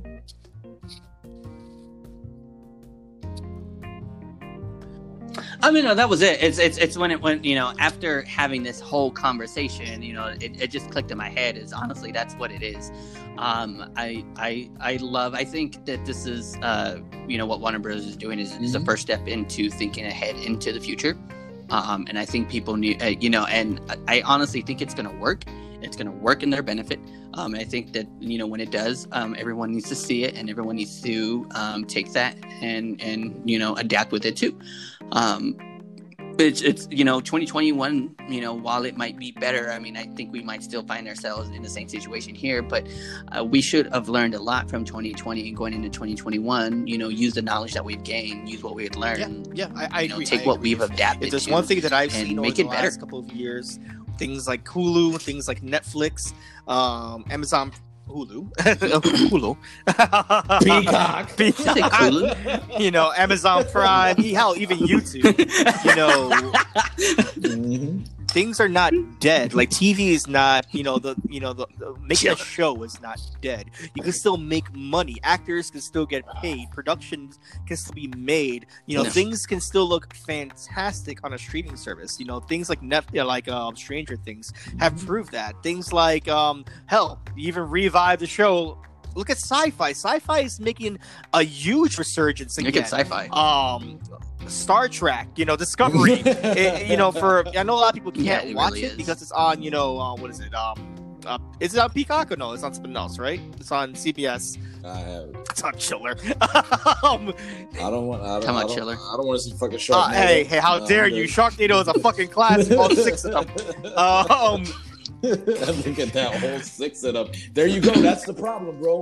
I mean, no, that was it. It's it's it's when it went, you know, after having this whole conversation, you know, it, it just clicked in my head. Is honestly, that's what it is. Um, I I I love. I think that this is, uh, you know, what Warner Bros. Is doing is, is the Mhm. first step into thinking ahead into the future. Um, and I think people need, uh, you know, and I, I honestly think it's going to work. It's going to work in their benefit. Um, and I think that, you know, when it does, um, everyone needs to see it, and everyone needs to um, take that and and you know adapt with it too. Um, but it's, it's you know twenty twenty-one, you know, while it might be better, I mean, I think we might still find ourselves in the same situation here, but uh, we should have learned a lot from twenty twenty and going into twenty twenty-one. You know, use the knowledge that we've gained, use what we had learned. Yeah, I, I you know, agree. take I what agree. we've adapted If there's to one thing that I've and seen over make the it better. last couple of years, things like Hulu, things like Netflix, um, Amazon, Hulu, Hulu, Peacock. Say Peacock, Hulu. you know, Amazon Prime, hell, even YouTube. You know, Mhm. things are not dead. Like T V is not, you know, the you know the, the making a show is not dead. You can still make money. Actors can still get paid. Productions can still be made. You know, No. things can still look fantastic on a streaming service. You know, things like Net, you know, like um, Stranger Things have proved that. Things like um, hell, even revive the show. Look at Sci-Fi. Sci-Fi is making a huge resurgence again. Look at sci-fi. Um, Star Trek, you know, Discovery. It- you know, for I know a lot of people can't Yeah, it watch really it is. because it's on, you know, uh, what is it? Um, uh, is it on Peacock or no? It's on something else, right? It's on C B S. I have. It's on Chiller. um, I don't want. I don't, Come on, I don't, Chiller. I don't want to see fucking uh, Sharknado. hey, hey, how No, dare I'm you? good. Sharknado is a fucking classic. All six of them. Um, Look at that whole six of them. There you go. That's the problem, bro.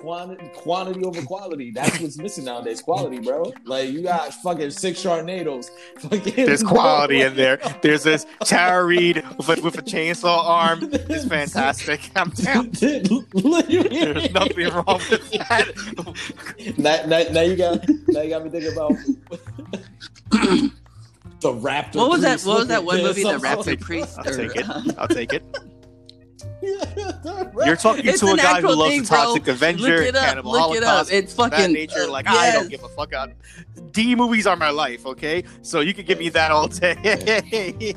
quantity, quantity over quality. That's what's missing nowadays. Quality, bro. Like you got fucking six Sharknadoes. Fucking, There's quality in there. There's this Tara Reid with, with a chainsaw arm. It's fantastic. I'm down. There's nothing wrong with that. Now, now, now you got now you got me thinking about the Raptor. What was that? Priest What was that one looking movie? The pants. Raptor Priest. I'll take it. or- I'll take it. You're talking It's to a an guy who actual loves thing, the Toxic bro. Avenger, Look it up, Cannibal look it up. Holocaust, It's that fucking- nature. Like I yes. don't give a fuck out. D movies are my life. Okay, so you can give me that all day.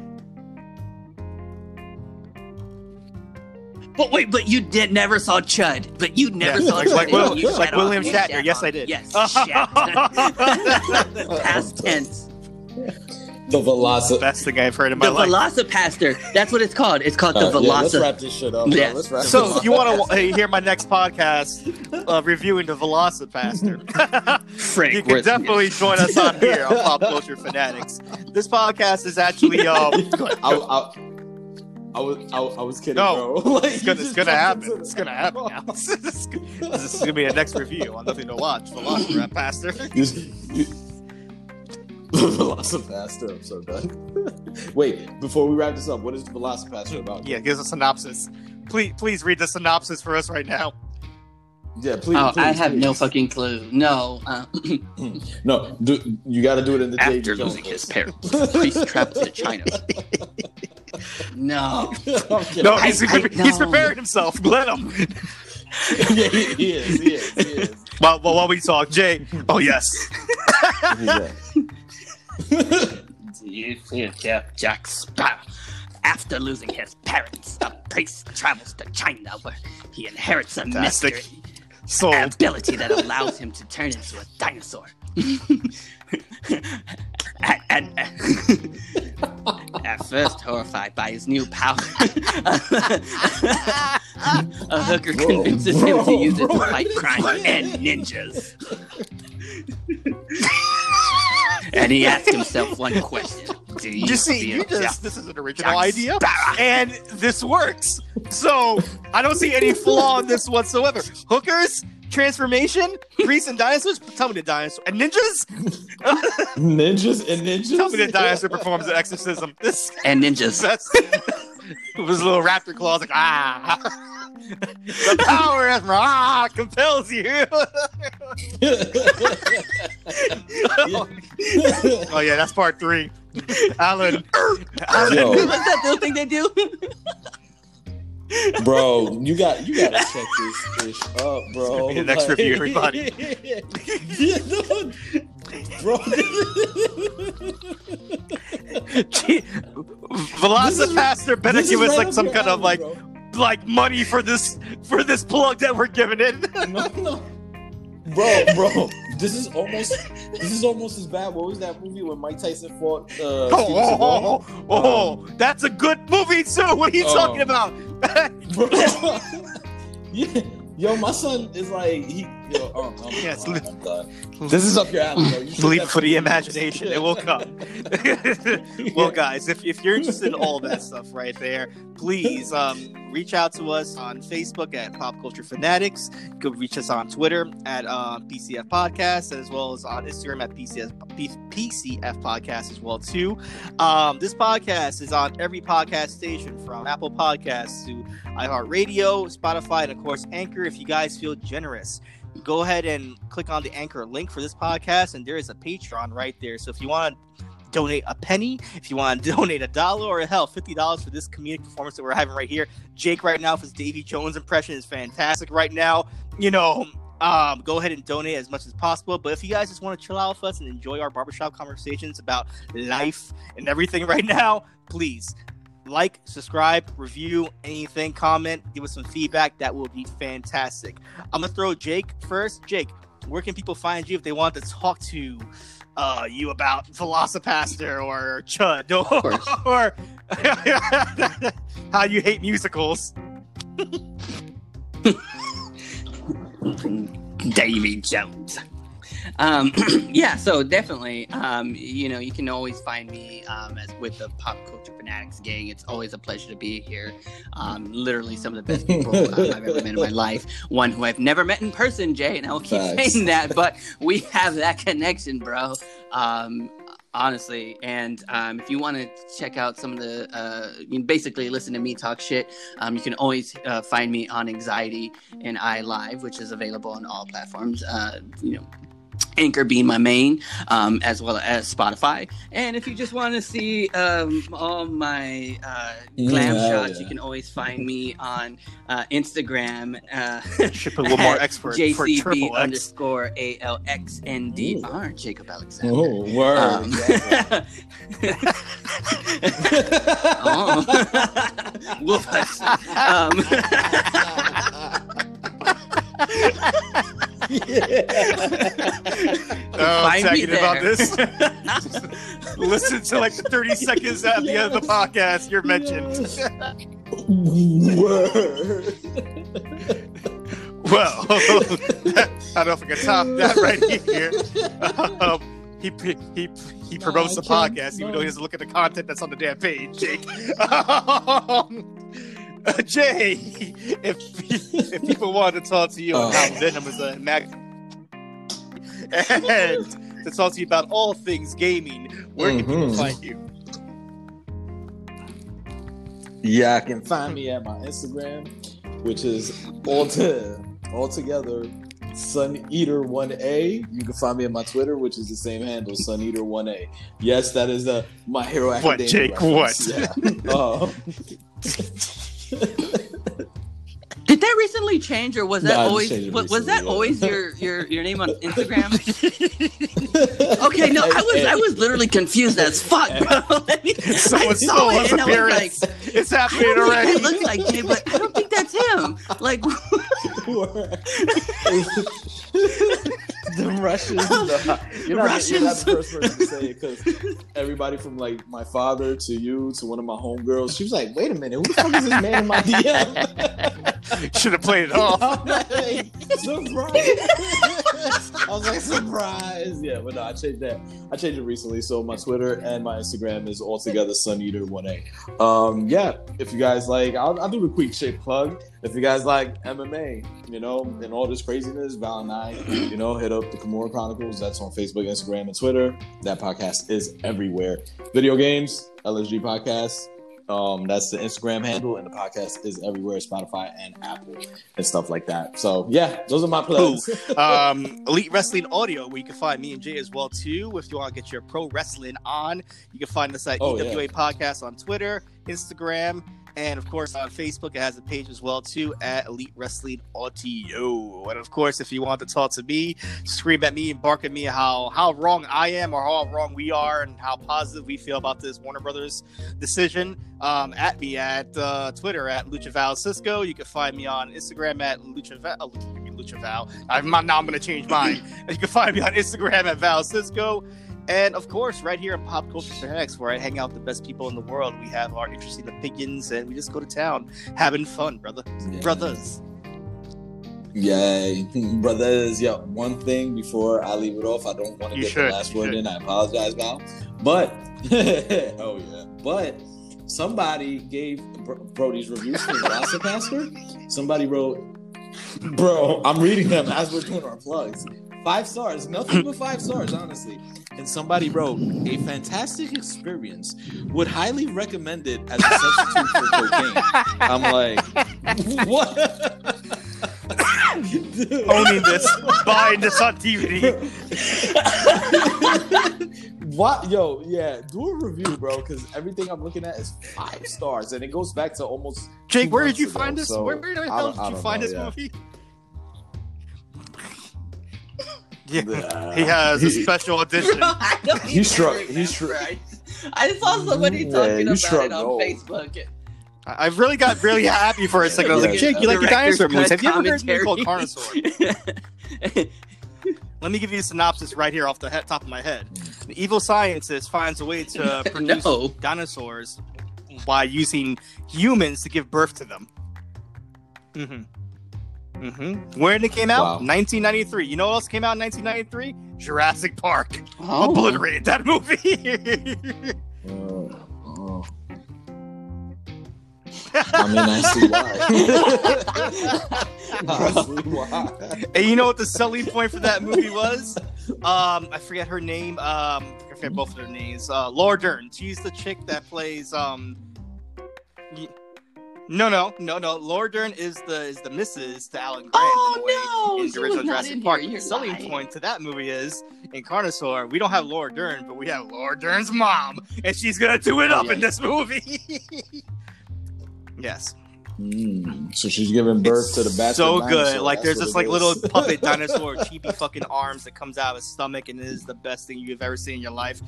But wait, but you did never saw Chud. But you never Yeah, saw like, Chud. like, and Will, you like shat William on- you Shatner. shat Yes, on- I did. Yes, Shatner. Past tense. The Velocity. Best thing I've heard in my The life. Velocipaster. That's what it's called. It's called the Uh, yeah, let's Velocipaster. wrap this shit up. Bro. Yes. Let's wrap So this if you want to hear my next podcast uh, reviewing the Velocipaster, Frank, you can where's- definitely join us on here on Pop Culture Fanatics. This podcast is actually um, I, I, I was I, I was kidding, No. bro. Like, it's gonna, you it's just gonna jumped happen. into It's the- gonna happen now. this, is, this is gonna be a next review on Nothing to Watch. Velocipaster. You- you- Velocipaster. I'm so done. Wait, before we wrap this up, what is the Velocipaster about? Yeah, give us a synopsis. Please, please read the synopsis for us right now. Yeah, please. Oh, please, I have please. no fucking clue. No. Uh, No, do, you got to do it in the after Davy Jones losing his voice. parents, the priest travels to China. No. I'm kidding. No, I- he's, I- he's no. preparing himself. Let him. yeah, he, he is. He is. He is. While, while, while we talk, Jay. Oh yes. Yeah. Jack Sparrow. After losing his parents, the priest travels to China where he inherits a Fantastic. mystery Sold. ability that allows him to turn into a dinosaur. and, and- at first horrified by his new power, a hooker Bro, convinces bro, him to use it to bro. fight crime and ninjas. And he asks himself one question: do you, You see, feel you just Jack- this is an original Jack idea, Sparrow? and this works. So I don't see any flaw in this whatsoever. Hookers, transformation, priests and dinosaurs. Tell me the dinosaur and ninjas. Ninjas and ninjas. Tell me the dinosaur performs an exorcism. This and ninjas? that's with his little raptor claws, like ah. The power of ah compels you. Oh yeah, that's part three. Alan. Alan. Yo. What's that little thing they do? Bro, you got you gotta check this fish up, bro. This is gonna be the next review, everybody. Bro, Gee, Velocipaster better this is give us right like up some your kind of alley, like bro. like money for this for this plug that we're giving it. No, no. Bro, bro, this is almost this is almost as bad. What was that movie when Mike Tyson fought uh, Oh, Steven oh, oh, Seagal? oh, oh, that's a good movie too. What are you Oh. talking about? Bro, yeah. Yo, my son is like he. Yo, oh, I'm, Yes, I'm, li- I'm done. This is up your alley, bro. You should Leap for the definitely- imagination. It will come. Well, guys, if, if you're interested in all that stuff right there, please um, reach out to us on Facebook at Pop Culture Fanatics. You can reach us on Twitter at uh, P C F Podcast, as well as on Instagram at P C F, P C F Podcast as well too. Um, this podcast is on every podcast station from Apple Podcasts to iHeartRadio, Spotify, and of course Anchor. If you guys feel generous, go ahead and click on the Anchor link for this podcast, and there is a Patreon right there. So if you want to donate a penny, if you want to donate a dollar, or hell, fifty dollars for this comedic performance that we're having right here, Jake right now for his Davy Jones impression is fantastic right now. You know, um, go ahead and donate as much as possible. But if you guys just want to chill out with us and enjoy our barbershop conversations about life and everything right now, please like, subscribe, review, anything, comment, give us some feedback. That will be fantastic. I'm gonna throw Jake first. Jake, where can people find you if they want to talk to uh, you about Velocipaster or Chud or, or how you hate musicals? Davy Jones. Um, yeah, so definitely, um, you know, you can always find me um, as with the Pop Culture Fanatics gang. It's always a pleasure to be here. Um, literally some of the best people um, I've ever met in my life. One who I've never met in person, Jay, and I will keep Facts. saying that, but we have that connection, bro. Um, honestly, and um, if you want to check out some of the, uh, you can basically listen to me talk shit, um, you can always uh, find me on Anxiety and I Live, which is available on all platforms. Uh, you know, Anchor being my main, um, as well as Spotify. And if you just want to see um, all my uh, glam Yeah, shots, yeah. you can always find me on uh, Instagram. Uh, Should put a little more expert for J C B triple X. underscore A L X N D R, Jacob Alexander. Oh, word. Um, oh. Wolf us. Um, Oh, I'm Find me excited about there. this. Listen to like the thirty seconds at the end of the podcast you're mentioned. Word. Well, I don't know if I can top that right here. Um, he he he promotes No, the I can't. podcast, even No. though he doesn't look at the content that's on the damn page. Jake, um, uh, Jay, if if people want to talk to you on Oh. how Venom is a mag, and to talk to you about all things gaming, where can people Mhm. find you? Yeah, I can find me at my Instagram, which is all to all together Sun Eater one A. You can find me at my Twitter, which is the same handle, Sun Eater one A. Yes, that is uh, My Hero What, Academia. Jake, reference. what? Yeah. Um, Did that recently change, or was that Nah, I just always changed it was, was that recently, yeah. always your, your, your name on Instagram? Okay, no, I was I was literally confused as fuck, bro. Let me, I Someone saw stole it his and I was like, appearance. It's I happening don't think already. that looks like Jay, but I don't think that's him. Like, the Russians. No, you're, not, you're not Russians. the first person to say it, because everybody from like my father to you to one of my homegirls, she was like, "Wait a minute, who the fuck is this man in my D M?" Should have played it off. I'm like, surprise! I was like, surprise! Yeah, but no, I changed that. I changed it recently, so my Twitter and my Instagram is altogether Sun Eater one A. Um, yeah, if you guys like, I'll, I'll do the quick shit plug. If you guys like M M A, you know, and all this craziness, Val and I, you know, hit up the Kimura Chronicles. That's on Facebook, Instagram, and Twitter. That podcast is everywhere. Video games, L S G Podcast. Um, that's the Instagram handle, and the podcast is everywhere, Spotify and Apple and stuff like that. So yeah, those are my plugs. um, Elite Wrestling Audio, where you can find me and Jay as well too. If you want to get your pro wrestling on, you can find us at Oh, E W A yeah. Podcast on Twitter, Instagram, and of course on Facebook. It has a page as well too at Elite Wrestling Audio. And of course, if you want to talk to me, scream at me and bark at me how how wrong I am or how wrong we are and how positive we feel about this Warner Brothers decision, um, at me at uh, Twitter at Lucha Val Cisco. You can find me on Instagram at Lucha Val. Uh, Lucha Val. I'm, now I'm going to change mine. You can find me on Instagram at Val Cisco. And of course, right here in Pop Culture Fanatics, where I hang out with the best people in the world, we have our interesting opinions and we just go to town having fun, brother. Yeah. Brothers. Yeah, brothers. Yeah, one thing before I leave it off, I don't want to You get should, the last you word should. in. I apologize, Val. But oh yeah, but somebody gave Bro- Brody's reviews for Velocipaster. Somebody wrote, "Bro, I'm reading them as we're doing our plugs. Five stars, nothing but five stars, honestly." And somebody wrote, "A fantastic experience. Would highly recommend it as a substitute for cocaine." I'm like, what? Dude. Owning this, buying this on D V D. What? Yo, yeah, do a review, bro, because everything I'm looking at is five stars, and it goes back to almost. Jake, two where did months you ago, find this? so Where, where the I hell don't- I did you don't find know, this yeah. movie? Yeah, Nah. he has a He- special edition. bro, I don't He even struck- remember. he struck- I, I saw somebody Yeah, talking you about struck it on gold. Facebook. I I really got really happy for a second. I was Yeah, like, Jake, you like the Director's dinosaur movies? cut Have you ever heard of a movie called commentary. Carnosaur? Let me give you a synopsis right here off the he- top of my head. The evil scientist finds a way to produce No. dinosaurs by using humans to give birth to them. Mm-hmm. Mm-hmm. When it came out, Wow. nineteen ninety-three. You know what else came out in nineteen ninety-three? Jurassic Park. Oh. Obliterated that movie. Oh, oh. I mean, I see why. I see why. And you know what the selling point for that movie was? Um, I forget her name. Um, I forget both of their names. Uh, Laura Dern. She's the chick that plays. Um, y- no, no, no, no. Laura Dern is the is the Missus to Alan Grant. Oh, in, the way, no, in she the original was not Jurassic in Park. here. The You're selling lying. point to that movie is in Carnosaur. We don't have Laura Dern, but we have Laura Dern's mom, and she's gonna do it Oh, up yeah, in this movie. Yes. Mm, so she's giving birth to the bastard So dinosaur. good. Like That's there's this what like it little is. puppet dinosaur, with cheapy fucking arms that comes out of his stomach, and it is the best thing you've ever seen in your life.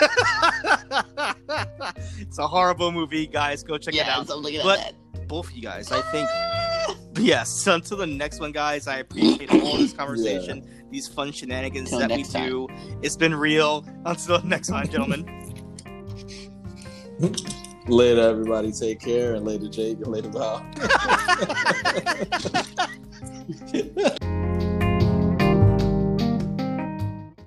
It's a horrible movie, guys. Go check it Yeah, out. so look at But- that. Both of you guys, I think. Yes. So until the next one, guys. I appreciate all this conversation, these fun shenanigans Till that we next time. do. It's been real. Until the next time, gentlemen. Later, everybody. Take care, and later, Jake, and later, Bob.